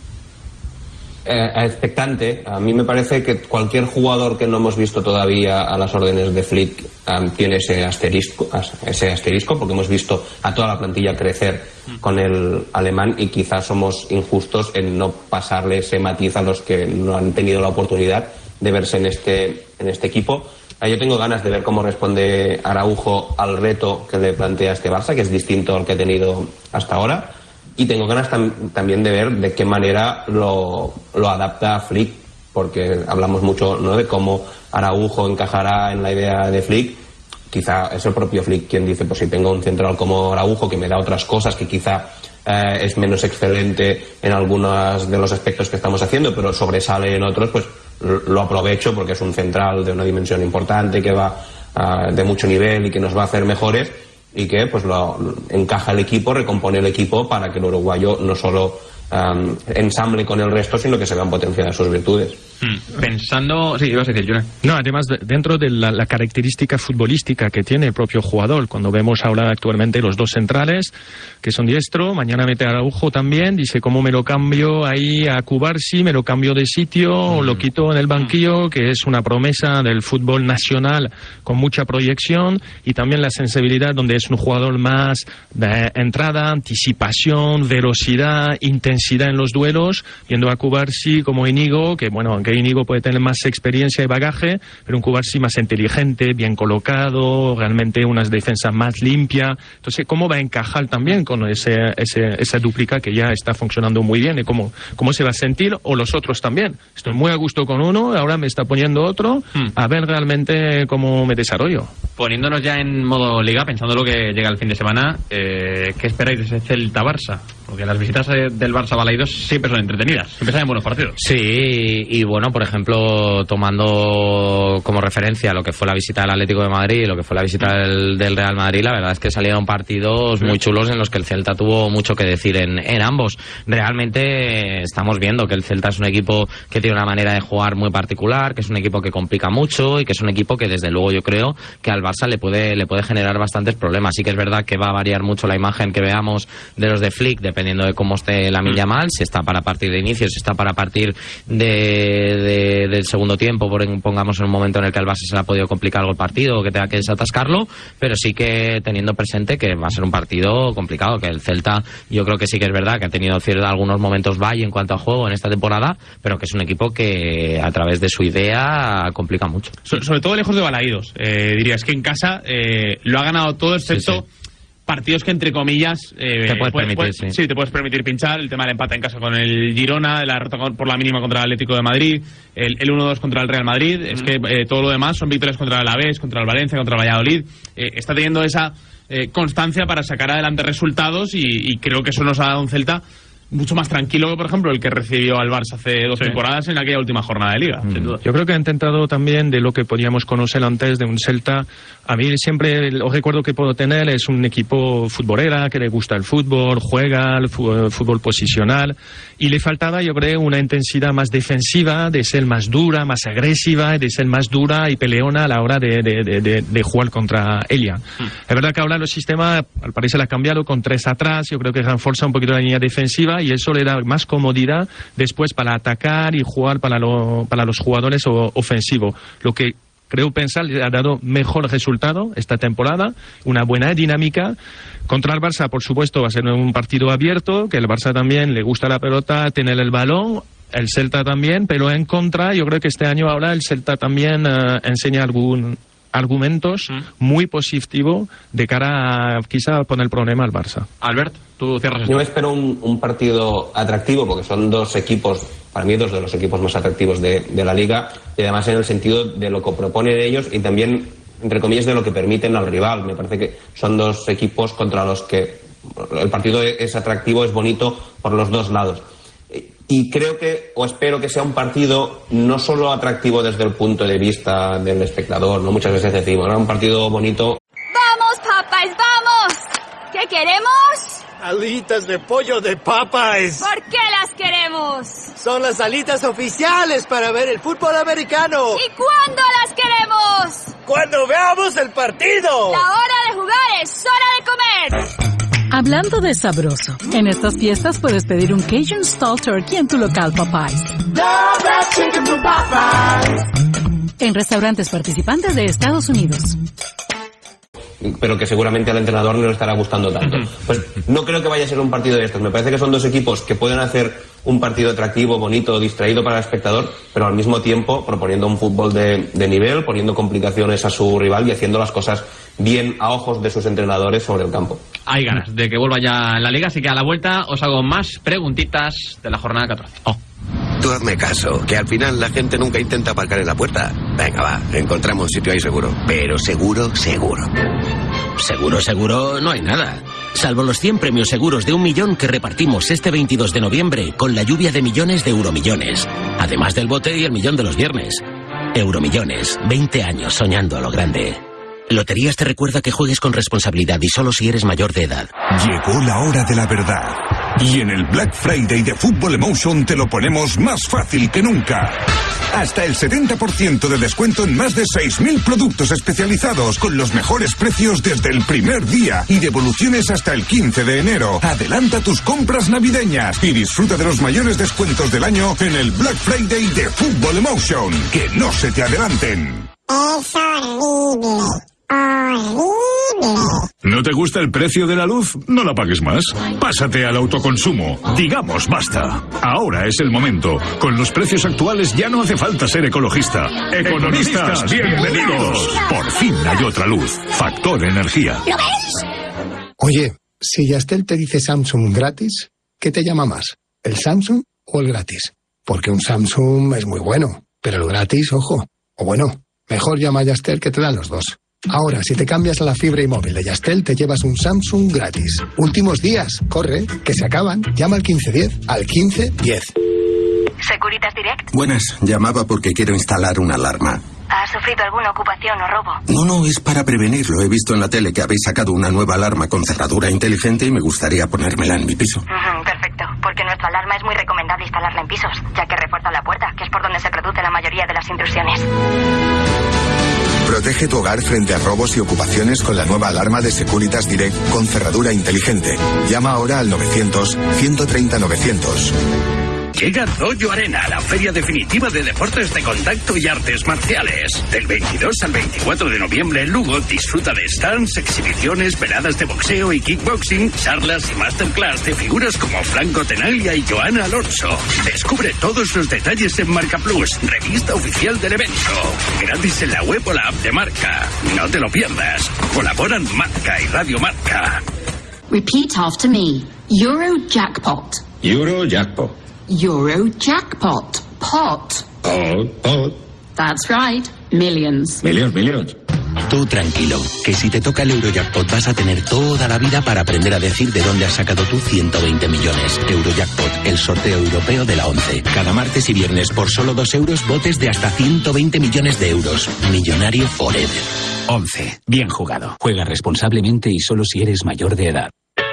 Eh, expectante. A mí me parece que cualquier jugador que no hemos visto todavía a las órdenes de Flick um, tiene ese asterisco, ese asterisco, porque hemos visto a toda la plantilla crecer con el alemán, y quizás somos injustos en no pasarle ese matiz a los que no han tenido la oportunidad de verse en este, en este equipo. Yo tengo ganas de ver cómo responde Araujo al reto que le plantea este Barça, que es distinto al que ha tenido hasta ahora. Y tengo ganas tam también de ver de qué manera lo, lo adapta Flick, porque hablamos mucho, ¿no?, de cómo Araujo encajará en la idea de Flick. Quizá es el propio Flick quien dice, pues si tengo un central como Araujo que me da otras cosas, que quizá eh, es menos excelente en algunos de los aspectos que estamos haciendo, pero sobresale en otros, pues lo aprovecho porque es un central de una dimensión importante, que va uh, de mucho nivel y que nos va a hacer mejores, y que pues lo encaja el equipo, recompone el equipo para que el uruguayo no solo um, ensamble con el resto, sino que se vean potenciadas sus virtudes. Hmm. Pensando... Sí, ibas a decir, Juna. No, además, dentro de la, la característica futbolística que tiene el propio jugador, cuando vemos ahora actualmente los dos centrales, que son diestro, mañana mete a Araujo también, dice, ¿cómo me lo cambio ahí a Cubarsi? ¿Me lo cambio de sitio? ¿O lo quito en el banquillo? Que es una promesa del fútbol nacional con mucha proyección, y también la sensibilidad, donde es un jugador más de entrada, anticipación, velocidad, intensidad en los duelos, viendo a Cubarsi como Íñigo, que bueno, aunque Íñigo puede tener más experiencia y bagaje, pero un Cubarsi más inteligente, bien colocado, realmente unas defensas más limpias. Entonces, ¿cómo va a encajar también con ese, ese, esa duplicada que ya está funcionando muy bien? ¿Y cómo, cómo se va a sentir? O los otros también. Estoy muy a gusto con uno, ahora me está poniendo otro, a ver realmente cómo me desarrollo. Poniéndonos ya en modo liga, pensando lo que llega el fin de semana, eh, ¿qué esperáis de ese Celta-Barça? porque las visitas del Barça a Balaidos siempre son entretenidas, siempre salen buenos partidos. Sí, y bueno, por ejemplo, tomando como referencia lo que fue la visita del Atlético de Madrid y lo que fue la visita del, del Real Madrid, la verdad es que salieron partidos muy chulos en los que el Celta tuvo mucho que decir en, en ambos. Realmente estamos viendo que el Celta es un equipo que tiene una manera de jugar muy particular, que es un equipo que complica mucho y que es un equipo que desde luego yo creo que al Barça le puede, le puede generar bastantes problemas. Sí que es verdad que va a variar mucho la imagen que veamos de los de Flick, dependiendo de cómo esté Lamine Yamal, si está para partir de inicio, si está para partir de, de, del segundo tiempo, pongamos en un momento en el que al Barça se le ha podido complicar algo el partido o que tenga que desatascarlo, pero sí que teniendo presente que va a ser un partido complicado, que el Celta yo creo que sí que es verdad que ha tenido cierto, algunos momentos valle en cuanto a juego en esta temporada, pero que es un equipo que a través de su idea complica mucho. So, sobre todo lejos de Balaidos, eh, dirías que en casa eh, lo ha ganado todo excepto... Sí, sí. Partidos que entre comillas eh, te puedes puedes, permitir, puedes, sí. sí, te puedes permitir pinchar. El tema del empate en casa con el Girona, la derrota por la mínima contra el Atlético de Madrid, el, el uno dos contra el Real Madrid. Mm. Es que eh, todo lo demás son victorias contra el Alavés, contra el Valencia, contra el Valladolid. Eh, está teniendo esa eh, constancia para sacar adelante resultados y, y creo que eso nos ha dado un Celta mucho más tranquilo que, por ejemplo, el que recibió al Barça hace dos sí. temporadas en aquella última jornada de Liga. Mm. Sin duda. Yo creo que ha intentado también de lo que podíamos conocer antes de un Celta. A mí siempre el recuerdo que puedo tener es un equipo futbolera que le gusta el fútbol, juega el fútbol posicional y le faltaba, yo creo, una intensidad más defensiva, de ser más dura, más agresiva, de ser más dura y peleona a la hora de, de, de, de, de jugar contra ella. Mm. Es verdad que ahora el sistema al parecer ha cambiado con tres atrás, yo creo que refuerza un poquito la línea defensiva y eso le da más comodidad después para atacar y jugar para, lo, para los jugadores ofensivos. Lo que creo pensar le ha dado mejor resultado esta temporada, una buena dinámica. Contra el Barça, por supuesto, va a ser un partido abierto, que el Barça también le gusta la pelota, tener el balón, el Celta también, pero en contra, yo creo que este año ahora el Celta también uh, enseña algún argumentos mm. muy positivos de cara a quizá poner el problema al Barça. Albert, tú cierras esto. Yo me espero un, un partido atractivo porque son dos equipos, para mí dos de los equipos más atractivos de, de la Liga y además en el sentido de lo que proponen ellos y también, entre comillas, de lo que permiten al rival. Me parece que son dos equipos contra los que el partido es atractivo, es bonito por los dos lados. Y creo que, o espero que sea un partido no solo atractivo desde el punto de vista del espectador, no muchas veces decimos, ¿no? Un partido bonito. ¡Vamos, Popeyes, vamos! ¿Qué queremos? Alitas de pollo de Popeyes. ¿Por qué las queremos? Son las alitas oficiales para ver el fútbol americano. ¿Y cuándo las queremos? ¡Cuando veamos el partido! La hora de jugar es hora de comer. Hablando de sabroso, en estas fiestas puedes pedir un Cajun Stall Turkey en tu local Popeyes. En restaurantes participantes de Estados Unidos. Pero que seguramente al entrenador no le estará gustando tanto. Pues no creo que vaya a ser un partido de estos. Me parece que son dos equipos que pueden hacer un partido atractivo, bonito, distraído para el espectador, pero al mismo tiempo proponiendo un fútbol de, de nivel, poniendo complicaciones a su rival y haciendo las cosas bien a ojos de sus entrenadores sobre el campo. Hay ganas de que vuelva ya en la Liga, así que a la vuelta os hago más preguntitas de la jornada catorce. Oh. Tú hazme caso, que al final la gente nunca intenta aparcar en la puerta. Venga, va, encontramos un sitio ahí seguro. Pero seguro, seguro. Seguro, seguro, no hay nada. Salvo los cien premios seguros de un millón que repartimos este veintidós de noviembre con la lluvia de millones de euromillones. Además del bote y el millón de los viernes. Euromillones, veinte años soñando a lo grande. Loterías te recuerda que juegues con responsabilidad y solo si eres mayor de edad. Llegó la hora de la verdad. Y en el Black Friday de Football Emotion te lo ponemos más fácil que nunca. Hasta el setenta por ciento de descuento en más de seis mil productos especializados con los mejores precios desde el primer día y devoluciones hasta el quince de enero. Adelanta tus compras navideñas y disfruta de los mayores descuentos del año en el Black Friday de Football Emotion. Que no se te adelanten. Es horrible. Horrible. ¿No te gusta el precio de la luz? No la pagues más. Pásate al autoconsumo. Digamos basta. Ahora es el momento. Con los precios actuales ya no hace falta ser ecologista. Economistas, bienvenidos. Por fin hay otra luz. Factor Energía. ¿Lo ves? Oye, si Yastel te dice Samsung gratis, ¿qué te llama más? ¿El Samsung o el gratis? Porque un Samsung es muy bueno, pero el gratis, ojo. O bueno, mejor llama a Yastel que te dan los dos. Ahora, si te cambias a la fibra y móvil de Yastel, te llevas un Samsung gratis. Últimos días, corre, que se acaban. Llama al quince diez, al quince diez. Securitas Direct. Buenas, llamaba porque quiero instalar una alarma. ¿Ha sufrido alguna ocupación o robo? No, no, es para prevenirlo. He visto en la tele que habéis sacado una nueva alarma con cerradura inteligente y me gustaría ponérmela en mi piso. Uh-huh, perfecto, porque nuestra alarma es muy recomendable instalarla en pisos, ya que refuerza la puerta, que es por donde se produce la mayoría de las intrusiones. Protege tu hogar frente a robos y ocupaciones con la nueva alarma de Securitas Direct con cerradura inteligente. Llama ahora al novecientos, ciento treinta, novecientos. Llega Dojo Arena, la feria definitiva de deportes de contacto y artes marciales. Del veintidós al veinticuatro de noviembre en Lugo, disfruta de stands, exhibiciones, veladas de boxeo y kickboxing, charlas y masterclass de figuras como Franco Tenaglia y Joana Alonso. Descubre todos los detalles en Marca Plus, revista oficial del evento. Gratis en la web o la app de Marca. No te lo pierdas. Colaboran Marca y Radio Marca. Repeat after me. Eurojackpot. Eurojackpot. Eurojackpot. Pot. Pot, pot. That's right. Millions. Millions, millions. Tú tranquilo, que si te toca el Eurojackpot vas a tener toda la vida para aprender a decir de dónde has sacado tú ciento veinte millones. Eurojackpot, el sorteo europeo de la once. Cada martes y viernes por solo dos euros botes de hasta ciento veinte millones de euros. Millonario forever. once. Bien jugado. Juega responsablemente y solo si eres mayor de edad.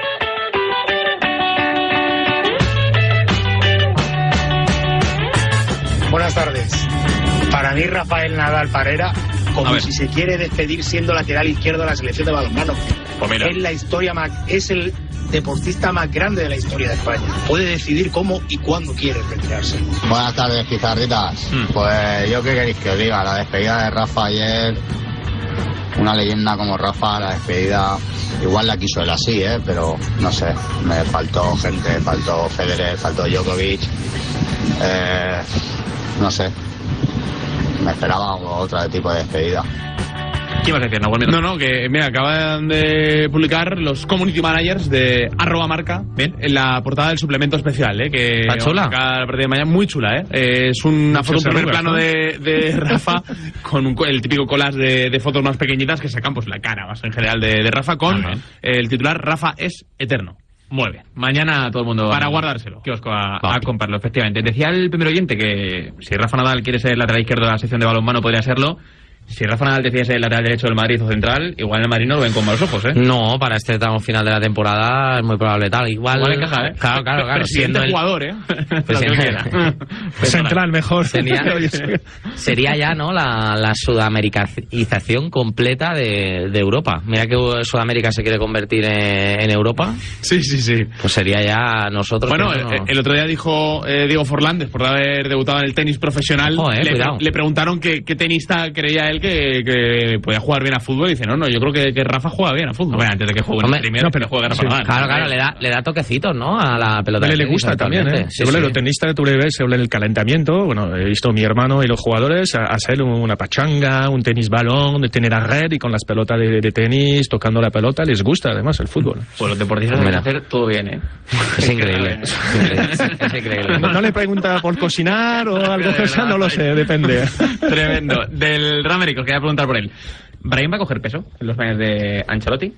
Buenas tardes. Para mí Rafael Nadal Parera, como si se quiere despedir siendo lateral izquierdo de la selección de balonmano. Pues mira. Es la historia más, es el deportista más grande de la historia de España. Puede decidir cómo y cuándo quiere retirarse. Buenas tardes, pizarritas. Mm. Pues yo qué queréis que os diga, la despedida de Rafa ayer, una leyenda como Rafa, la despedida, igual la quiso él así, ¿eh? Pero no sé, me faltó gente, faltó Federer, faltó Djokovic, eh, no sé, me esperaba otro tipo de despedida. ¿Qué ibas a decir, Nahuel? No, no, que mira, acaban de publicar los community managers de arroba marca. Bien. En la portada del suplemento especial, ¿eh? Que ¿Está chula? A partir de mañana, muy chula, ¿eh? Eh, es una foto, un primer plano de, de Rafa con un, el típico collage de, de fotos más pequeñitas que sacan pues la cara, más en general, de, de Rafa con uh-huh. el titular Rafa es eterno. Muy bien. Mañana todo el mundo... Para guardárselo. Kiosco a, a comprarlo, efectivamente. Decía el primer oyente que si Rafa Nadal quiere ser lateral izquierdo de la sección de balonmano podría serlo. Si Rafa Nadal decide ser el lateral derecho del Madrid o central, igual el Madrid no lo ven con malos ojos, ¿eh? No, para este tramo final de la temporada es muy probable tal. Igual, igual encaja, ¿eh? Claro, claro, claro. Presidente el jugador, ¿eh? Central mejor. Sería, sería ya, ¿no? La, la sudamericanización completa de, de Europa. Mira que Sudamérica se quiere convertir en, en Europa. Sí, sí, sí. Pues sería ya nosotros. Bueno, el, no... el otro día dijo eh, Diego Forlán, después de haber debutado en el tenis profesional, oh, eh, le, le preguntaron qué, qué tenista creía él que, que podía jugar bien a fútbol y dice, no, no, yo creo que, que Rafa juega bien a fútbol. Bueno, antes de que juegue Hombre, primero, no, pero juega Rafa sí, Nadal. Claro, claro, le da, le da toquecitos, ¿no? A la pelota. Le, le gusta también, ¿eh? Sí, sí. Los tenistas, tú le ves, se habla del calentamiento. Bueno, he visto a mi hermano y los jugadores a, hacer una pachanga, un tenis balón, de tener a red y con las pelotas de, de tenis, tocando la pelota, les gusta además el fútbol. Pues los deportistas deben hacer todo bien, ¿eh? Es increíble. Es increíble. Es increíble. No, no le pregunta por cocinar o algo así, no lo sé, depende. Tremendo. Del Ramérico, os quería preguntar por él. ¿Brahim va a coger peso en los planes de Ancelotti?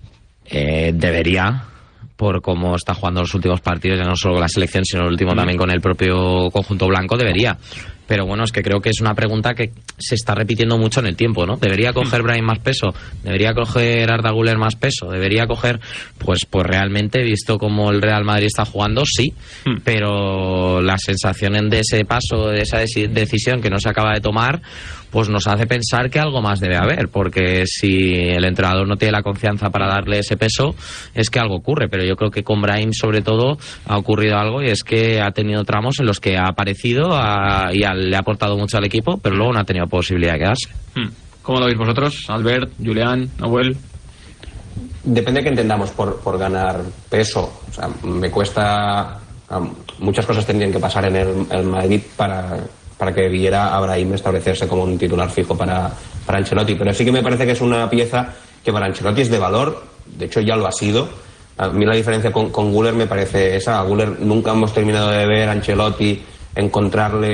Eh, debería, por cómo está jugando los últimos partidos, ya no solo con la selección, sino el último mm. también con el propio conjunto blanco, debería. Pero bueno, es que creo que es una pregunta que se está repitiendo mucho en el tiempo, ¿no? ¿Debería coger Brahim más peso? ¿Debería coger Arda Güler más peso? ¿Debería coger...? Pues, pues realmente, visto como el Real Madrid está jugando, sí. Mm. Pero la sensación de ese paso, de esa decisión que no se acaba de tomar, pues nos hace pensar que algo más debe haber. Porque si el entrenador no tiene la confianza para darle ese peso, es que algo ocurre. Pero yo creo que con Brahim, sobre todo, ha ocurrido algo y es que ha tenido tramos en los que ha aparecido a, y al le ha aportado mucho al equipo, pero luego no ha tenido posibilidad de quedarse. ¿Cómo lo veis vosotros? Albert, Julián, Nahuel. Depende de qué entendamos por, por ganar peso. O sea, me cuesta... Um, muchas cosas tendrían que pasar en el, el Madrid para, para que viera a Brahim establecerse como un titular fijo para, para Ancelotti. Pero sí que me parece que es una pieza que para Ancelotti es de valor. De hecho, ya lo ha sido. A mí la diferencia con, con Güler me parece esa. A Güler nunca hemos terminado de ver a Ancelotti encontrarle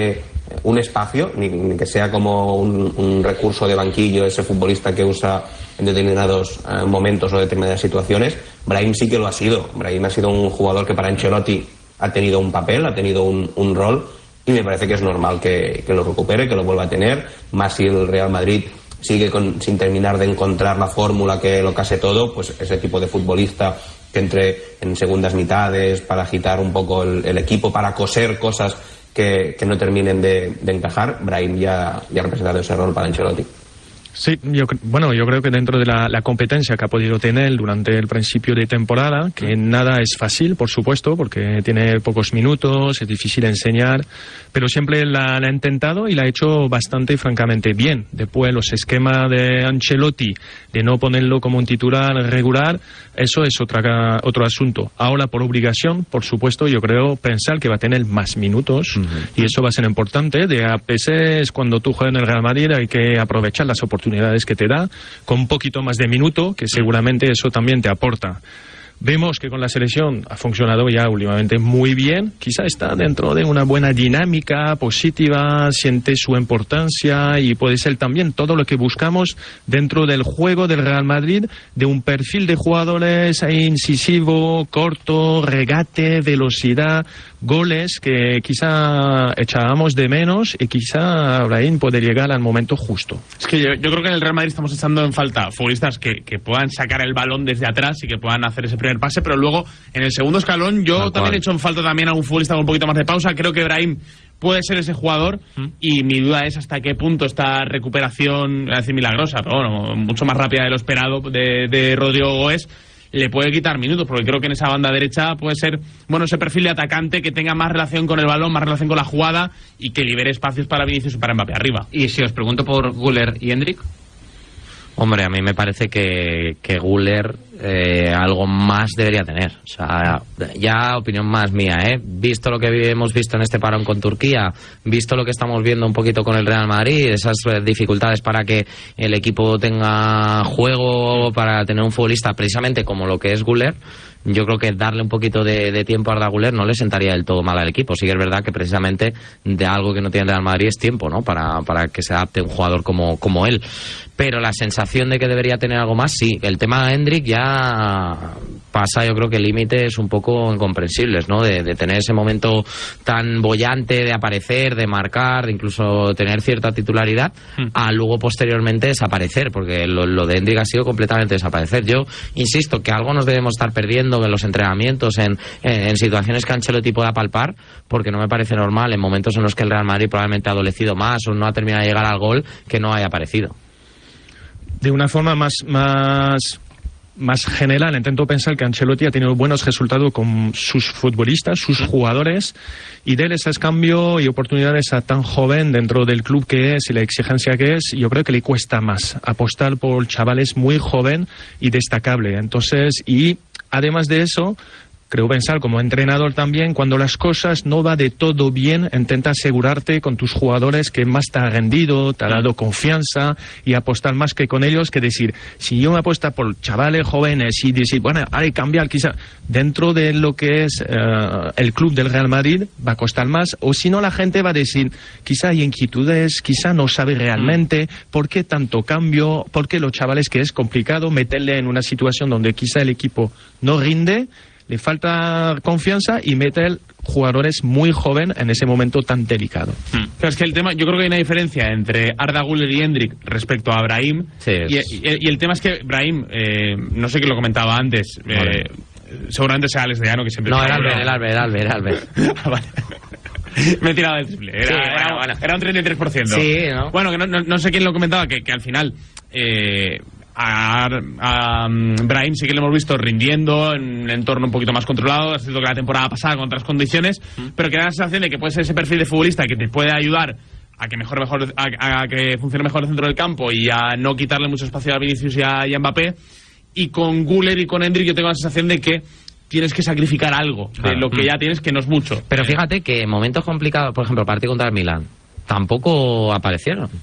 un espacio, ni, ni que sea como un, un recurso de banquillo ese futbolista que usa en determinados eh, momentos o determinadas situaciones. Brahim sí que lo ha sido. Brahim ha sido un jugador que para Ancelotti ha tenido un papel, ha tenido un, un rol, y me parece que es normal que, que lo recupere, que lo vuelva a tener, más si el Real Madrid sigue con, sin terminar de encontrar la fórmula que lo case todo. Pues ese tipo de futbolista que entre en segundas mitades para agitar un poco el, el equipo, para coser cosas que, que no terminen de, de encajar, Brahim ya, ya ha representado ese rol para Ancelotti. Sí, yo, bueno, yo creo que dentro de la, la competencia que ha podido tener durante el principio de temporada, que nada es fácil, por supuesto, porque tiene pocos minutos, es difícil enseñar, pero siempre la, la ha intentado y la ha hecho bastante, francamente, bien. Después, los esquemas de Ancelotti, de no ponerlo como un titular regular, eso es otra, otro asunto. Ahora, por obligación, por supuesto, yo creo pensar que va a tener más minutos, uh-huh. y eso va a ser importante. De a veces, cuando tú juegas en el Real Madrid, hay que aprovechar las oportunidades que te da, con un poquito más de minuto, que seguramente eso también te aporta. Vemos que con la selección ha funcionado ya últimamente muy bien, quizá está dentro de una buena dinámica positiva, siente su importancia y puede ser también todo lo que buscamos dentro del juego del Real Madrid, de un perfil de jugadores incisivo, corto, regate, velocidad, goles que quizá echábamos de menos y quizá Brahim puede llegar al momento justo. Es que yo, yo creo que en el Real Madrid estamos echando en falta futbolistas que, que puedan sacar el balón desde atrás y que puedan hacer ese primer pase, pero luego en el segundo escalón yo Tal también cual. he hecho en falta también a un futbolista con un poquito más de pausa. Creo que Brahim puede ser ese jugador, ¿Mm? y mi duda es hasta qué punto esta recuperación, voy a decir milagrosa, pero bueno, mucho más rápida de lo esperado de, de Rodrigo Goes, le puede quitar minutos, porque creo que en esa banda derecha puede ser, bueno, ese perfil de atacante que tenga más relación con el balón, más relación con la jugada y que libere espacios para Vinicius y para Mbappé arriba. Y si os pregunto por Güler y Endrick. Hombre, a mí me parece que, que Güler eh, algo más debería tener. O sea, ya opinión más mía, ¿eh? Visto lo que hemos visto en este parón con Turquía, visto lo que estamos viendo un poquito con el Real Madrid, esas dificultades para que el equipo tenga juego, para tener un futbolista precisamente como lo que es Güler, yo creo que darle un poquito de, de tiempo a Arda Güler no le sentaría del todo mal al equipo. Sí que es verdad que precisamente de algo que no tiene el Real Madrid es tiempo, ¿no? Para, para que se adapte un jugador como, como él. Pero la sensación de que debería tener algo más, sí. El tema de Endrick ya pasa, yo creo que límites un poco incomprensibles, ¿no? De, de tener ese momento tan bollante de aparecer, de marcar, de incluso tener cierta titularidad, hmm. a luego posteriormente desaparecer, porque lo, lo de Endrick ha sido completamente desaparecer. Yo insisto que algo nos debemos estar perdiendo en los entrenamientos, en, en, en situaciones que Ancelotti pueda palpar, porque no me parece normal en momentos en los que el Real Madrid probablemente ha adolecido más o no ha terminado de llegar al gol, que no haya aparecido. De una forma más, más, más general, intento pensar que Ancelotti ha tenido buenos resultados con sus futbolistas, sus jugadores, y darles ese cambio y oportunidades a tan joven dentro del club que es y la exigencia que es. Yo creo que le cuesta más apostar por chavales muy joven y destacable. Entonces, y además de eso, creo pensar como entrenador también, cuando las cosas no va de todo bien, intenta asegurarte con tus jugadores que más te ha rendido, te ha dado confianza, y apostar más que con ellos, que decir, si yo me apuesto por chavales jóvenes y decir, bueno, hay que cambiar quizá dentro de lo que es uh, el club del Real Madrid, va a costar más, o si no la gente va a decir, quizá hay inquietudes, quizá no sabe realmente por qué tanto cambio, por qué los chavales, que es complicado meterle en una situación donde quizá el equipo no rinde, le falta confianza, y meter jugadores muy jóvenes en ese momento tan delicado. Hmm. Pero es que el tema, yo creo que hay una diferencia entre Arda Güler y Endrick respecto a Brahim, sí, y, y, y el tema es que Brahim, eh, no sé quién lo comentaba antes, vale. eh, seguramente sea Alex Deano, que siempre... No, era Albert, el Albert, el Albert, el Albert. Vale. Me he tirado del triple, era, sí, bueno, era, bueno. era un treinta y tres por ciento. Sí, ¿no? Bueno, que no, no, no sé quién lo comentaba, que, que al final... Eh, A, a um, Brahim sí que lo hemos visto rindiendo en un entorno un poquito más controlado, ha sido que la temporada pasada con otras condiciones, mm. pero que da la sensación de que puede ser ese perfil de futbolista que te puede ayudar a que mejor, mejor a, a que funcione mejor el centro del campo y a no quitarle mucho espacio a Vinicius y a, y a Mbappé. Y con Güler y con Endrick yo tengo la sensación de que tienes que sacrificar algo de claro. lo que ya tienes, que no es mucho. Pero fíjate que en momentos complicados, por ejemplo, el partido contra el Milan, tampoco aparecieron.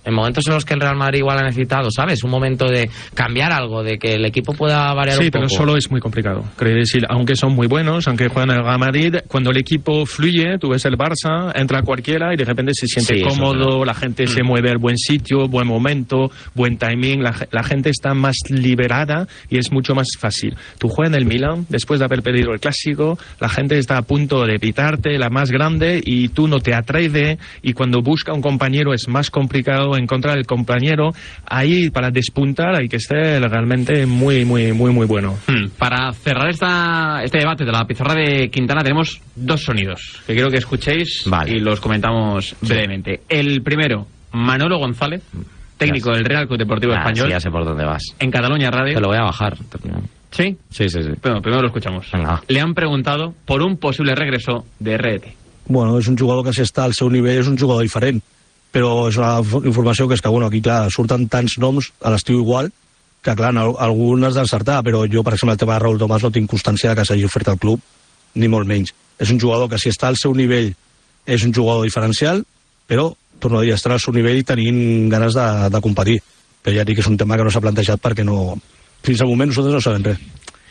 En momentos en los que el Real Madrid igual ha necesitado, ¿sabes? Un momento de cambiar algo, de que el equipo pueda variar sí, un poco. Sí, pero solo es muy complicado. Quiero decir, aunque son muy buenos, aunque juegan el Real Madrid, cuando el equipo fluye, tú ves el Barça, entra cualquiera y de repente se siente Sí, cómodo, la gente mm. se mueve al buen sitio, buen momento, buen timing, la, la gente está más liberada y es mucho más fácil. Tú juegas en el Milan, después de haber perdido el Clásico, la gente está a punto de pitarte, la más grande, y tú no te atreves, y cuando busca un compañero es más complicado encontrar el compañero. Ahí para despuntar hay que ser realmente muy muy muy muy bueno. Hmm. Para cerrar esta, este debate de la pizarra de Quintana tenemos dos sonidos que quiero que escuchéis vale. y los comentamos sí. brevemente. El primero, Manolo González, técnico del Real Club Deportivo ah, Español. Sí, ya sé por dónde vas. En Cataluña Radio. Te lo voy a bajar. ¿Sí? Sí, sí, sí. Bueno, primero lo escuchamos. Venga. Le han preguntado por un posible regreso de R D T. Bueno, és un jugador que si està al seu nivell és un jugador diferent, però és una informació que és que, bueno, aquí, clar, surten tants noms a l'estiu igual, que, clar, algun has d'encertar, però jo, per exemple, el tema de Raúl Tomàs no tinc constància que s'hagi ofert al club, ni molt menys. És un jugador que si està al seu nivell és un jugador diferencial, però, torno a dir, estarà al seu nivell tenint ganes de, de competir. Però ja dic que és un tema que no s'ha plantejat perquè no... Fins al moment nosaltres no sabem res.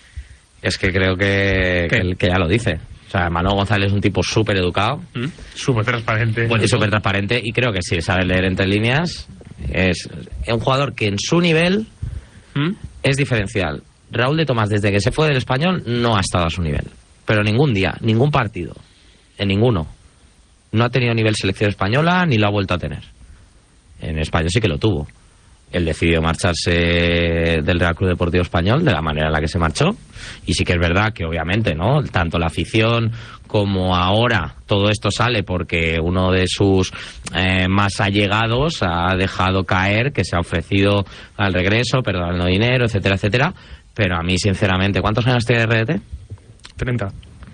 Es que creo que, que, que ya lo dice. O sea, Manolo González es un tipo súper educado. ¿Mm? Súper transparente. Bueno, y súper transparente. Y creo que sí, sabe leer entre líneas. Es un jugador que en su nivel ¿Mm? es diferencial. Raúl de Tomás, desde que se fue del Español, no ha estado a su nivel. Pero ningún día, ningún partido. En ninguno. No ha tenido nivel selección española ni lo ha vuelto a tener. En España sí que lo tuvo. Él decidió marcharse del Real Club Deportivo Español de la manera en la que se marchó, y sí que es verdad que obviamente, ¿no?, tanto la afición como ahora todo esto sale porque uno de sus eh, más allegados ha dejado caer que se ha ofrecido al regreso, pero dando dinero, etcétera, etcétera. Pero a mí, sinceramente, ¿cuántos años tiene R D T? treinta.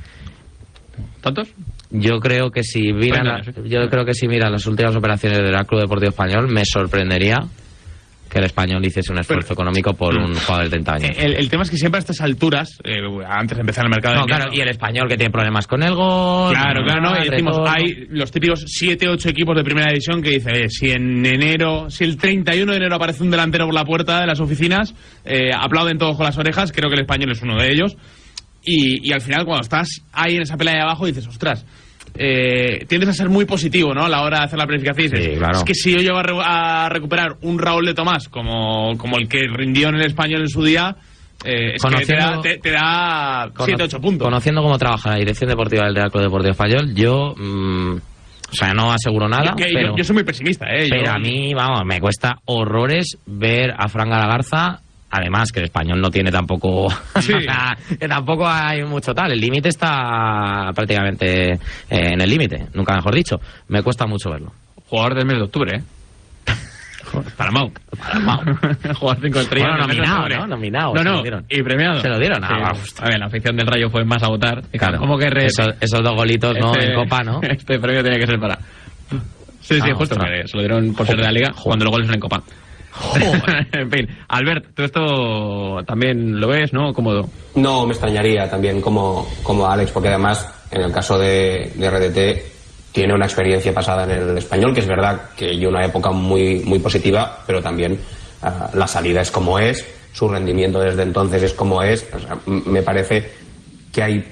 ¿Tantos? Yo creo que si mira la, yo creo que si mira las últimas operaciones del Real Club Deportivo Español, me sorprendería que el Español hiciese un esfuerzo Pero, económico por un jugador de treinta años. El, el tema es que siempre a estas alturas, eh, antes de empezar el mercado... No, claro, y el Español que tiene problemas con el gol... Claro, claro, no, y decimos, todo. Hay los típicos siete ocho equipos de primera división que dicen, eh, si en enero, si el treinta y uno de enero aparece un delantero por la puerta de las oficinas, eh, aplauden todos con las orejas, creo que el Español es uno de ellos, y, y al final cuando estás ahí en esa pelea de abajo dices, ostras... Eh, tiendes a ser muy positivo, ¿no?, a la hora de hacer la planificación. Dices, sí, claro. Es que si yo llego a, re a recuperar un Raúl de Tomás como, como el que rindió en el Español en su día, eh, es que te da, te, te da siete ocho puntos. Conociendo cómo trabaja la dirección deportiva del Real Club Deportivo Español, yo mmm, o sea, no aseguro nada, yo, pero, yo, yo soy muy pesimista, ¿eh? Pero yo... a mí, vamos, me cuesta horrores ver a Fran Galagarza. Además, que el Español no tiene tampoco... Sí. que tampoco hay mucho tal. El límite está prácticamente eh, en el límite, nunca mejor dicho. Me cuesta mucho verlo. Jugador del mes de octubre, ¿eh? Para Mau. Para Mau. Jugador cinco estrellas. Bueno, nominado, ¿no? Nominado. No, no, y premiado. Se lo dieron. Sí. Ah, a ver, la afición del Rayo fue más a votar. Claro. ¿Cómo que re... Eso, esos dos golitos, ¿no? Este, en Copa, ¿no? Este premio tenía que ser para... Sí, sí, ah, justo. Que se lo dieron por ser de la Liga Joder. Cuando los goles son en Copa. En fin, Albert, tú esto también lo ves, ¿no? Cómodo. No, me extrañaría también como, como Alex, porque además en el caso de, de R D T tiene una experiencia pasada en el Español, que es verdad que hay una época muy, muy positiva, pero también uh, la salida es como es, su rendimiento desde entonces es como es. O sea, me parece que hay,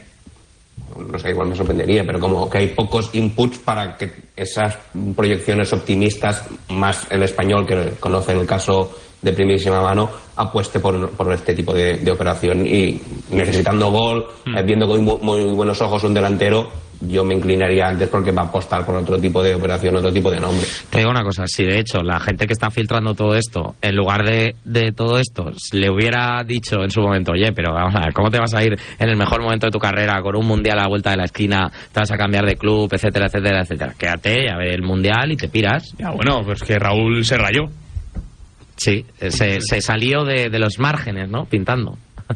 no sé, igual me sorprendería, pero como que hay pocos inputs para que esas proyecciones optimistas, más el Español, que conoce el caso de primerísima mano, apueste por, por este tipo de, de operación. Y necesitando gol, mm. eh, viendo con muy, muy buenos ojos un delantero, yo me inclinaría antes porque va a apostar por otro tipo de operación, otro tipo de nombre. Te digo una cosa, si de hecho la gente que está filtrando todo esto, en lugar de, de todo esto, le hubiera dicho en su momento, oye, pero vamos a ver, ¿cómo te vas a ir en el mejor momento de tu carrera con un mundial a la vuelta de la esquina, te vas a cambiar de club, etcétera, etcétera, etcétera? Quédate a ver el mundial y te piras. Ya, bueno, pues que Raúl se rayó. Sí, se, se salió de, de los márgenes, ¿no? Pintando.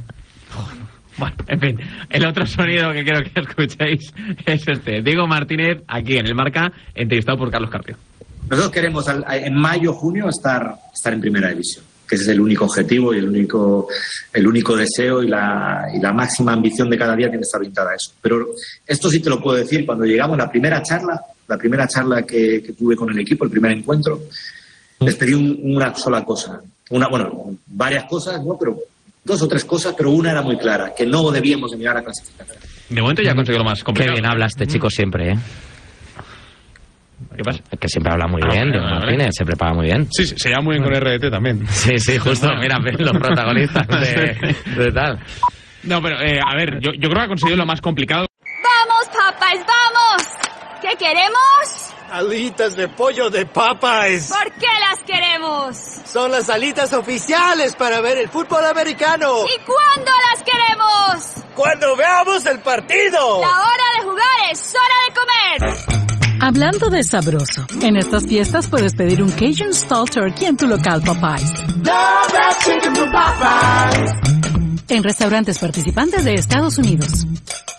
Bueno, en fin, el otro sonido que quiero que escuchéis es este. Diego Martínez, aquí en el Marca, entrevistado por Carlos Carpio. Nosotros queremos al, en mayo, junio, estar, estar en primera división, que ese es el único objetivo y el único, el único deseo y la, y la máxima ambición de cada día tiene que estar orientada a eso. Pero esto sí te lo puedo decir, cuando llegamos a la primera charla, la primera charla que, que tuve con el equipo, el primer encuentro, Les pedí un, una sola cosa. Una, bueno, varias cosas, ¿no? Pero dos o tres cosas, pero una era muy clara, que no debíamos de mirar a clasificar. De momento ya ha conseguido lo más complicado. Qué bien habla este chico siempre, ¿eh? ¿Qué pasa? Que siempre habla muy bien, vale, Diego vale, Martínez, se prepara muy bien. Sí, se llama muy bien con R D T también. Sí, sí, justo, mira, los protagonistas de, de tal. No, pero, eh, a ver, yo, yo creo que ha conseguido lo más complicado. ¡Vamos, Popeyes, vamos! ¿Qué queremos? Alitas de pollo de Popeyes. ¿Por qué las queremos? Son las alitas oficiales para ver el fútbol americano. ¿Y cuándo las queremos? ¡Cuando veamos el partido! La hora de jugar es hora de comer. Hablando de sabroso, en estas fiestas puedes pedir un Cajun Stall Turkey en tu local Popeyes. En restaurantes participantes de Estados Unidos.